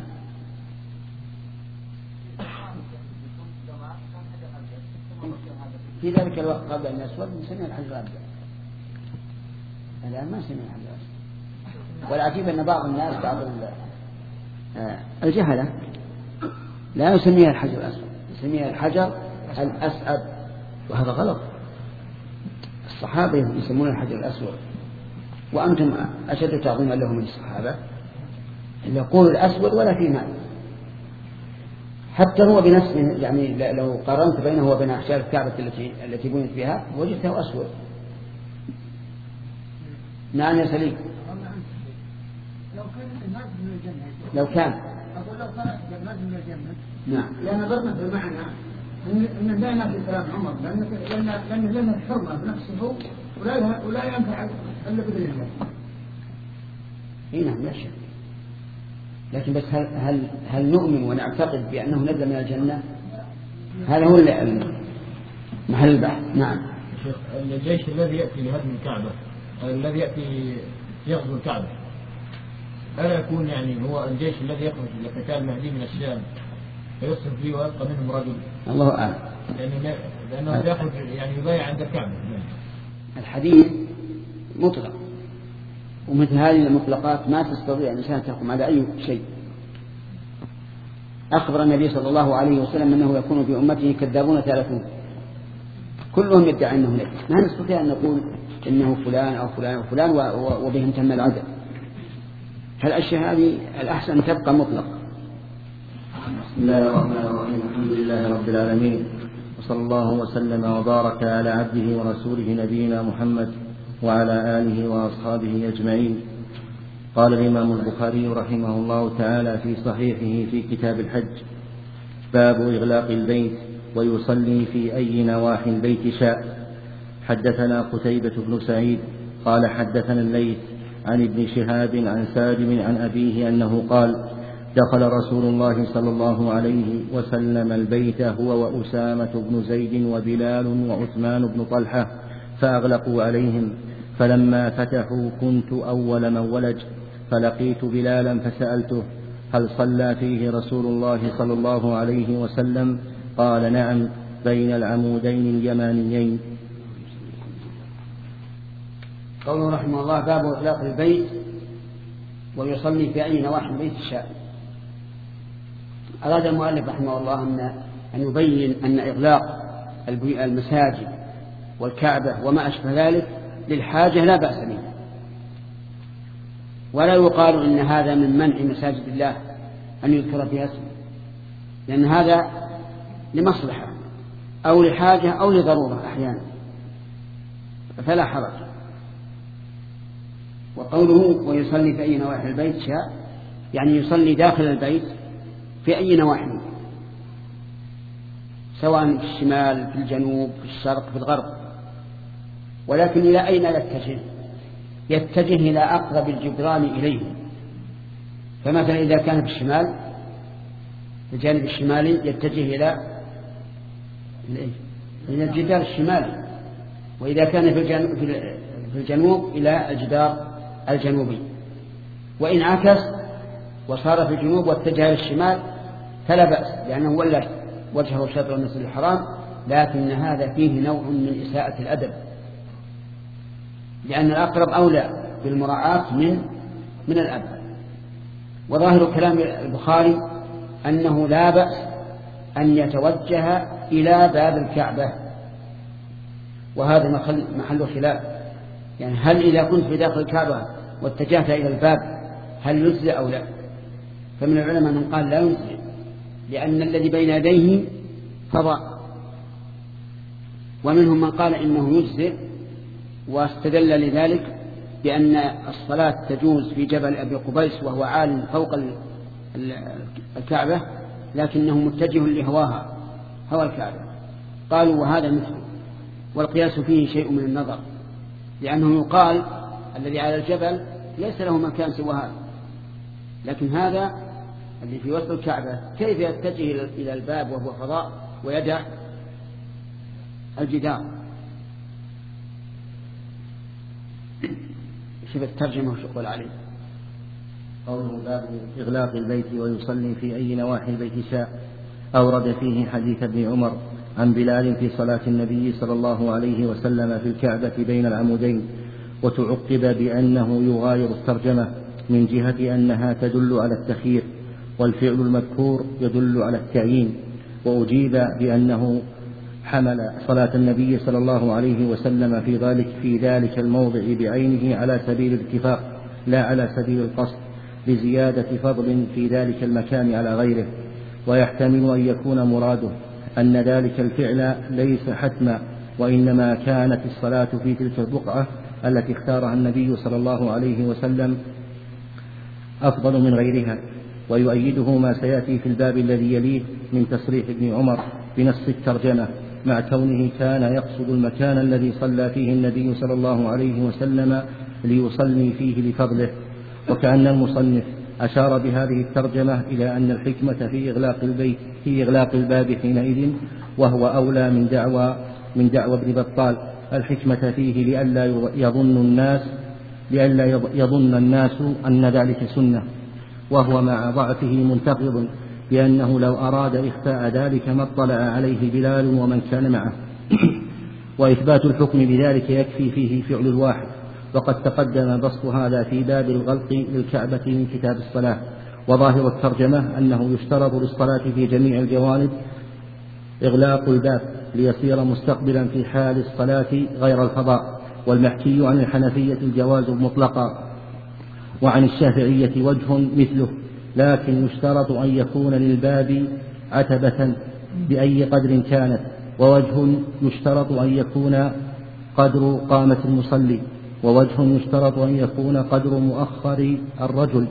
في ذلك الوقت قبل أن يسود نسميه الحجر الأبيض. الآن ما نسميه الحجر الأسود. والعجيب أن بعض الناس بعض الجهلة لا يسميه الحجر الأسود، يسميه الحجر الأسعد، وهذا غلط. الصحابة يسمون الحجر الأسود، وأنتم أشد تعظيما له من الصحابة. يقول الأسود ولا في معنى، حتى هو بنفسه. يعني لو قارنت بينه وبين أحجار الكعبة التي بنيت بها وجدته أسود. نعم يا سليم. لو كان من الجنة. نعم. لأن ضرنا بمعنى أن لا ينافي كلام عمر، لأن لنا الحرمة بنفسه ولا ينفع إلا بإذن الله. إيه نعم لا شك. لكن بس هل نؤمن ونعتقد بأنه نزل من الجنة؟ هذا هو محل البحث. نعم. شيخ، الجيش الذي يأتي لهدم الكعبة، الذي يأتي يغزو الكعبة، ألا يكون يعني هو الجيش الذي يخرج لقتال مهدي من الشام فيصرف فيه ويبقى منهم رجل؟ الله أعلم. لأنه يخرج يعني يضيع عند الكعبة. الحديث مطلق، ومثل هذه المطلقات ما تستطيع الإنسان تحكم على أي شيء. أخبر النبي صلى الله عليه وسلم أنه يكون في أمته كذابون 30 كلهم يدعي أنه نبي. ما نستطيع أن نقول إنه فلان أو فلان أو فلان وبهم تم العدد. هالأشياء هذه الأحسن أن تبقى مطلق. بسم الله الرحمن الرحيم. الحمد لله رب العالمين، وصلى الله وسلم وبارك على عبده ورسوله نبينا محمد وعلى آله وأصحابه أجمعين. قال الإمام البخاري رحمه الله تعالى في صحيحه في كتاب الحج: باب إغلاق البيت ويصلي في أي نواحي البيت شاء. حدثنا قتيبة بن سعيد قال حدثنا الليث عن ابن شهاب عن سالم عن أبيه أنه قال: دخل رسول الله صلى الله عليه وسلم البيت هو وأسامة بن زيد وبلال وعثمان بن طلحة فأغلقوا عليهم، فلما فتحوا كنت أول من ولج، فلقيت بلالا فسألته: هل صلى فيه رسول الله صلى الله عليه وسلم؟ قال: نعم، بين العمودين اليمانيين. قوله رحمه الله: باب إغلاق البيت ويصلي في أي نواحي البيت شاء. أراد المؤلف رحمه الله أن يبين أن إغلاق المساجد والكعبة وما أشبه ذلك للحاجة لا بأس به، ولا يقال إن هذا من منع مساجد الله أن يذكر فيها اسمه، لأن هذا لمصلحة أو لحاجة أو لضرورة أحيانا. فلا حرج. وقوله ويصلي في أي نواحي البيت شاء يعني يصلي داخل البيت في أي نواحي، سواء في الشمال في الجنوب في الشرق في الغرب، ولكن إلى أين يتجه إلى أقرب الجدران إليه. فمثلا إذا كان في الشمال في الجانب الشمالي يتجه إلى الجدار الشمالي، وإذا كان في الجنوب إلى الجدار الجنوبي، وإن عكس وصار في الجنوب واتجه إلى الشمال فلا بأس، لأنه ولى وجهه شطر المسجد الحرام، لكن هذا فيه نوع من إساءة الأدب، لأن الأقرب أولى بالمراعاة من الأب. وظاهر كلام البخاري أنه لا بأس أن يتوجه إلى باب الكعبة، وهذا محل خلاف، يعني هل إذا كنت في داخل الكعبة واتجهت إلى الباب هل يجزئ أو لا؟ فمن العلماء من قال لا يجزئ، لأن الذي بين يديه فضاء، ومنهم من قال إنه يجزئ، واستدل لذلك بأن الصلاة تجوز في جبل أبي قبيس وهو عال فوق الكعبة، لكنه متجه لهواها هوى الكعبة. قالوا وهذا مثله، والقياس فيه شيء من النظر، لأنه يقال الذي على الجبل ليس له مكان سوى هذا، لكن هذا اللي في وسط الكعبة كيف يتجه إلى الباب وهو فضاء ويدع الجدار؟ شوف الترجمة وشغل عليه. قوله باب إغلاق البيت ويصلي في أي نواحي البيت شاء، أورد فيه حديث ابن عمر عن بلال في صلاة النبي صلى الله عليه وسلم في الكعبة بين العمودين، وتعقب بأنه يغاير الترجمة من جهة أنها تدل على التخيير، والفعل المذكور يدل على التعيين. وأجيب بأنه حمل صلاة النبي صلى الله عليه وسلم في ذلك الموضع بعينه على سبيل الاتفاق لا على سبيل القصد، لزيادة فضل في ذلك المكان على غيره. ويحتمل أن يكون مراده أن ذلك الفعل ليس حتما، وإنما كانت الصلاة في تلك البقعة التي اختارها النبي صلى الله عليه وسلم أفضل من غيرها. ويؤيده ما سيأتي في الباب الذي يليه من تصريح ابن عمر بنص الترجمة، مع كونه كان يقصد المكان الذي صلى فيه النبي صلى الله عليه وسلم ليصلي فيه لفضله. وكأن المصنف أشار بهذه الترجمة إلى أن الحكمة في إغلاق الباب حينئذ، وهو أولى من دعوى ابن بطال. الحكمة فيه لئلا يظن الناس أن ذلك سنة، وهو مع ضعفه منتقض، لأنه لو أراد إخفاء ذلك ما اطلع عليه بلال ومن كان معه. وإثبات الحكم بذلك يكفي فيه فعل الواحد، وقد تقدم بسط هذا في باب الغلق للكعبة من كتاب الصلاة. وظاهر الترجمة أنه يشترط للصلاة في جميع الجوانب إغلاق الباب ليصير مستقبلا في حال الصلاة غير الفضاء. والمحكي عن الحنفية الجواز مطلقا، وعن الشافعية وجه مثله، لكن يشترط أن يكون للباب عتبة بأي قدر كانت، ووجه يشترط أن يكون قدر قامة المصلي، ووجه يشترط أن يكون قدر مؤخر الرجل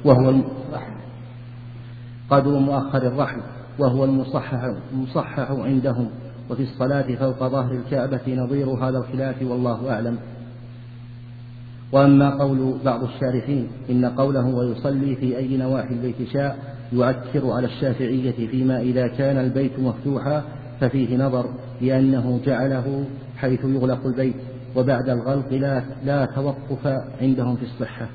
وهو المصحح عندهم. وفي الصلاة فوق ظهر الكعبة نظير هذا الخلاف، والله أعلم. وأما قول بعض الشارحين إن قوله ويصلي في أي نواحي البيت شاء يؤثر على الشافعية فيما إذا كان البيت مفتوحا ففيه نظر، لأنه جعله حيث يغلق البيت، وبعد الغلق لا توقف عندهم في الصحة.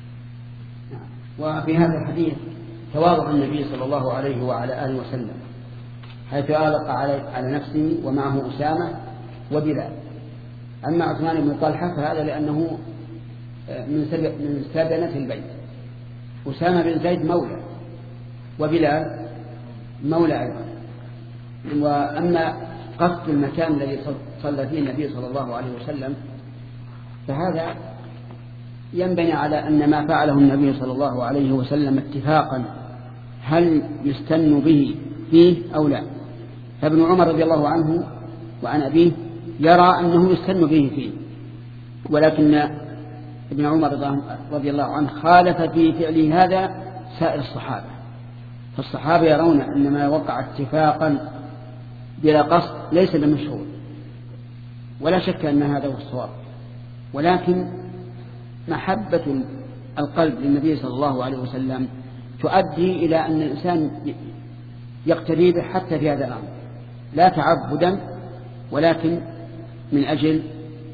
وفي هذا الحديث تواضع النبي صلى الله عليه وعلى آله وسلم، حيث أغلق على نفسه ومعه أسامة وبلال. أما عثمان بن طلحة فهذا لأنه من سبنة البيت، أسامة بن زيد مولى، وبلال مولى أيضا. وأما قصد المكان الذي صلى فيه النبي صلى الله عليه وسلم فهذا ينبني على أن ما فعله النبي صلى الله عليه وسلم اتفاقا هل يستن به فيه أو لا. فابن عمر رضي الله عنه وعن أبيه يرى أنه يستن به فيه، ولكن ابن عمر رضي الله عنه خالف في فعله هذا سائر الصحابة. فالصحابة يرون أن ما وقع اتفاقا بلا قصد ليس بمشهور، ولا شك أن هذا هو الصواب، ولكن محبة القلب للنبي صلى الله عليه وسلم تؤدي إلى أن الإنسان يقتدي به حتى في هذا الأمر، لا تعبدا ولكن من أجل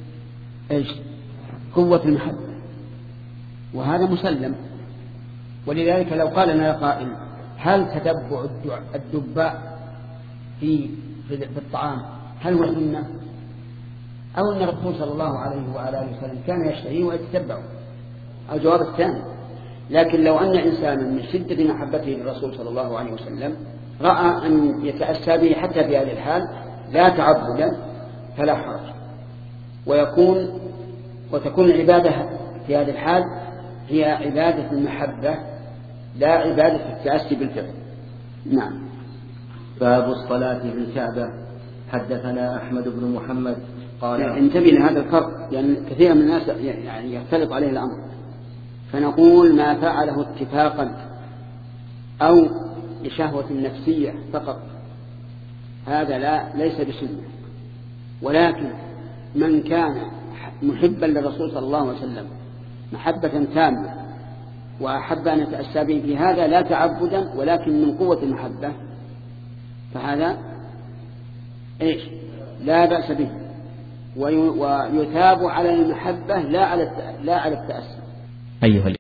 قوة المحبة، وهذا مسلم. ولذلك لو قال لنا قائل هل تتبع الدباء في الطعام هل هو سنة، أو أن الرسول صلى الله عليه وآله وسلم كان يشتهيه ويتتبعه؟ الجواب الثاني. لكن لو أن إنسانا من شدة محبته للرسول صلى الله عليه وسلم رأى أن يتأسى به حتى في هذه الحال لا تعبدا فلا حرج، وتكون العبادة في هذه الحال هي عبادة المحبة لا عبادة التأسي بالفعل. نعم. باب الصلاة في الكعبة. حدثنا أحمد بن محمد قال انتبه لهذا الفرق، لأن كثير من الناس يعني يختلط عليه الأمر، فنقول ما فعله اتفاقا أو لشهوة نفسية فقط هذا ليس بسنة، ولكن من كان محبا للرسول صلى الله عليه وسلم محبة تامة وأحب أن يتأسى به في هذا لا تعبدا ولكن من قوة المحبة فهذا لا بأس به، ويثاب على المحبة لا على التأسي. أيها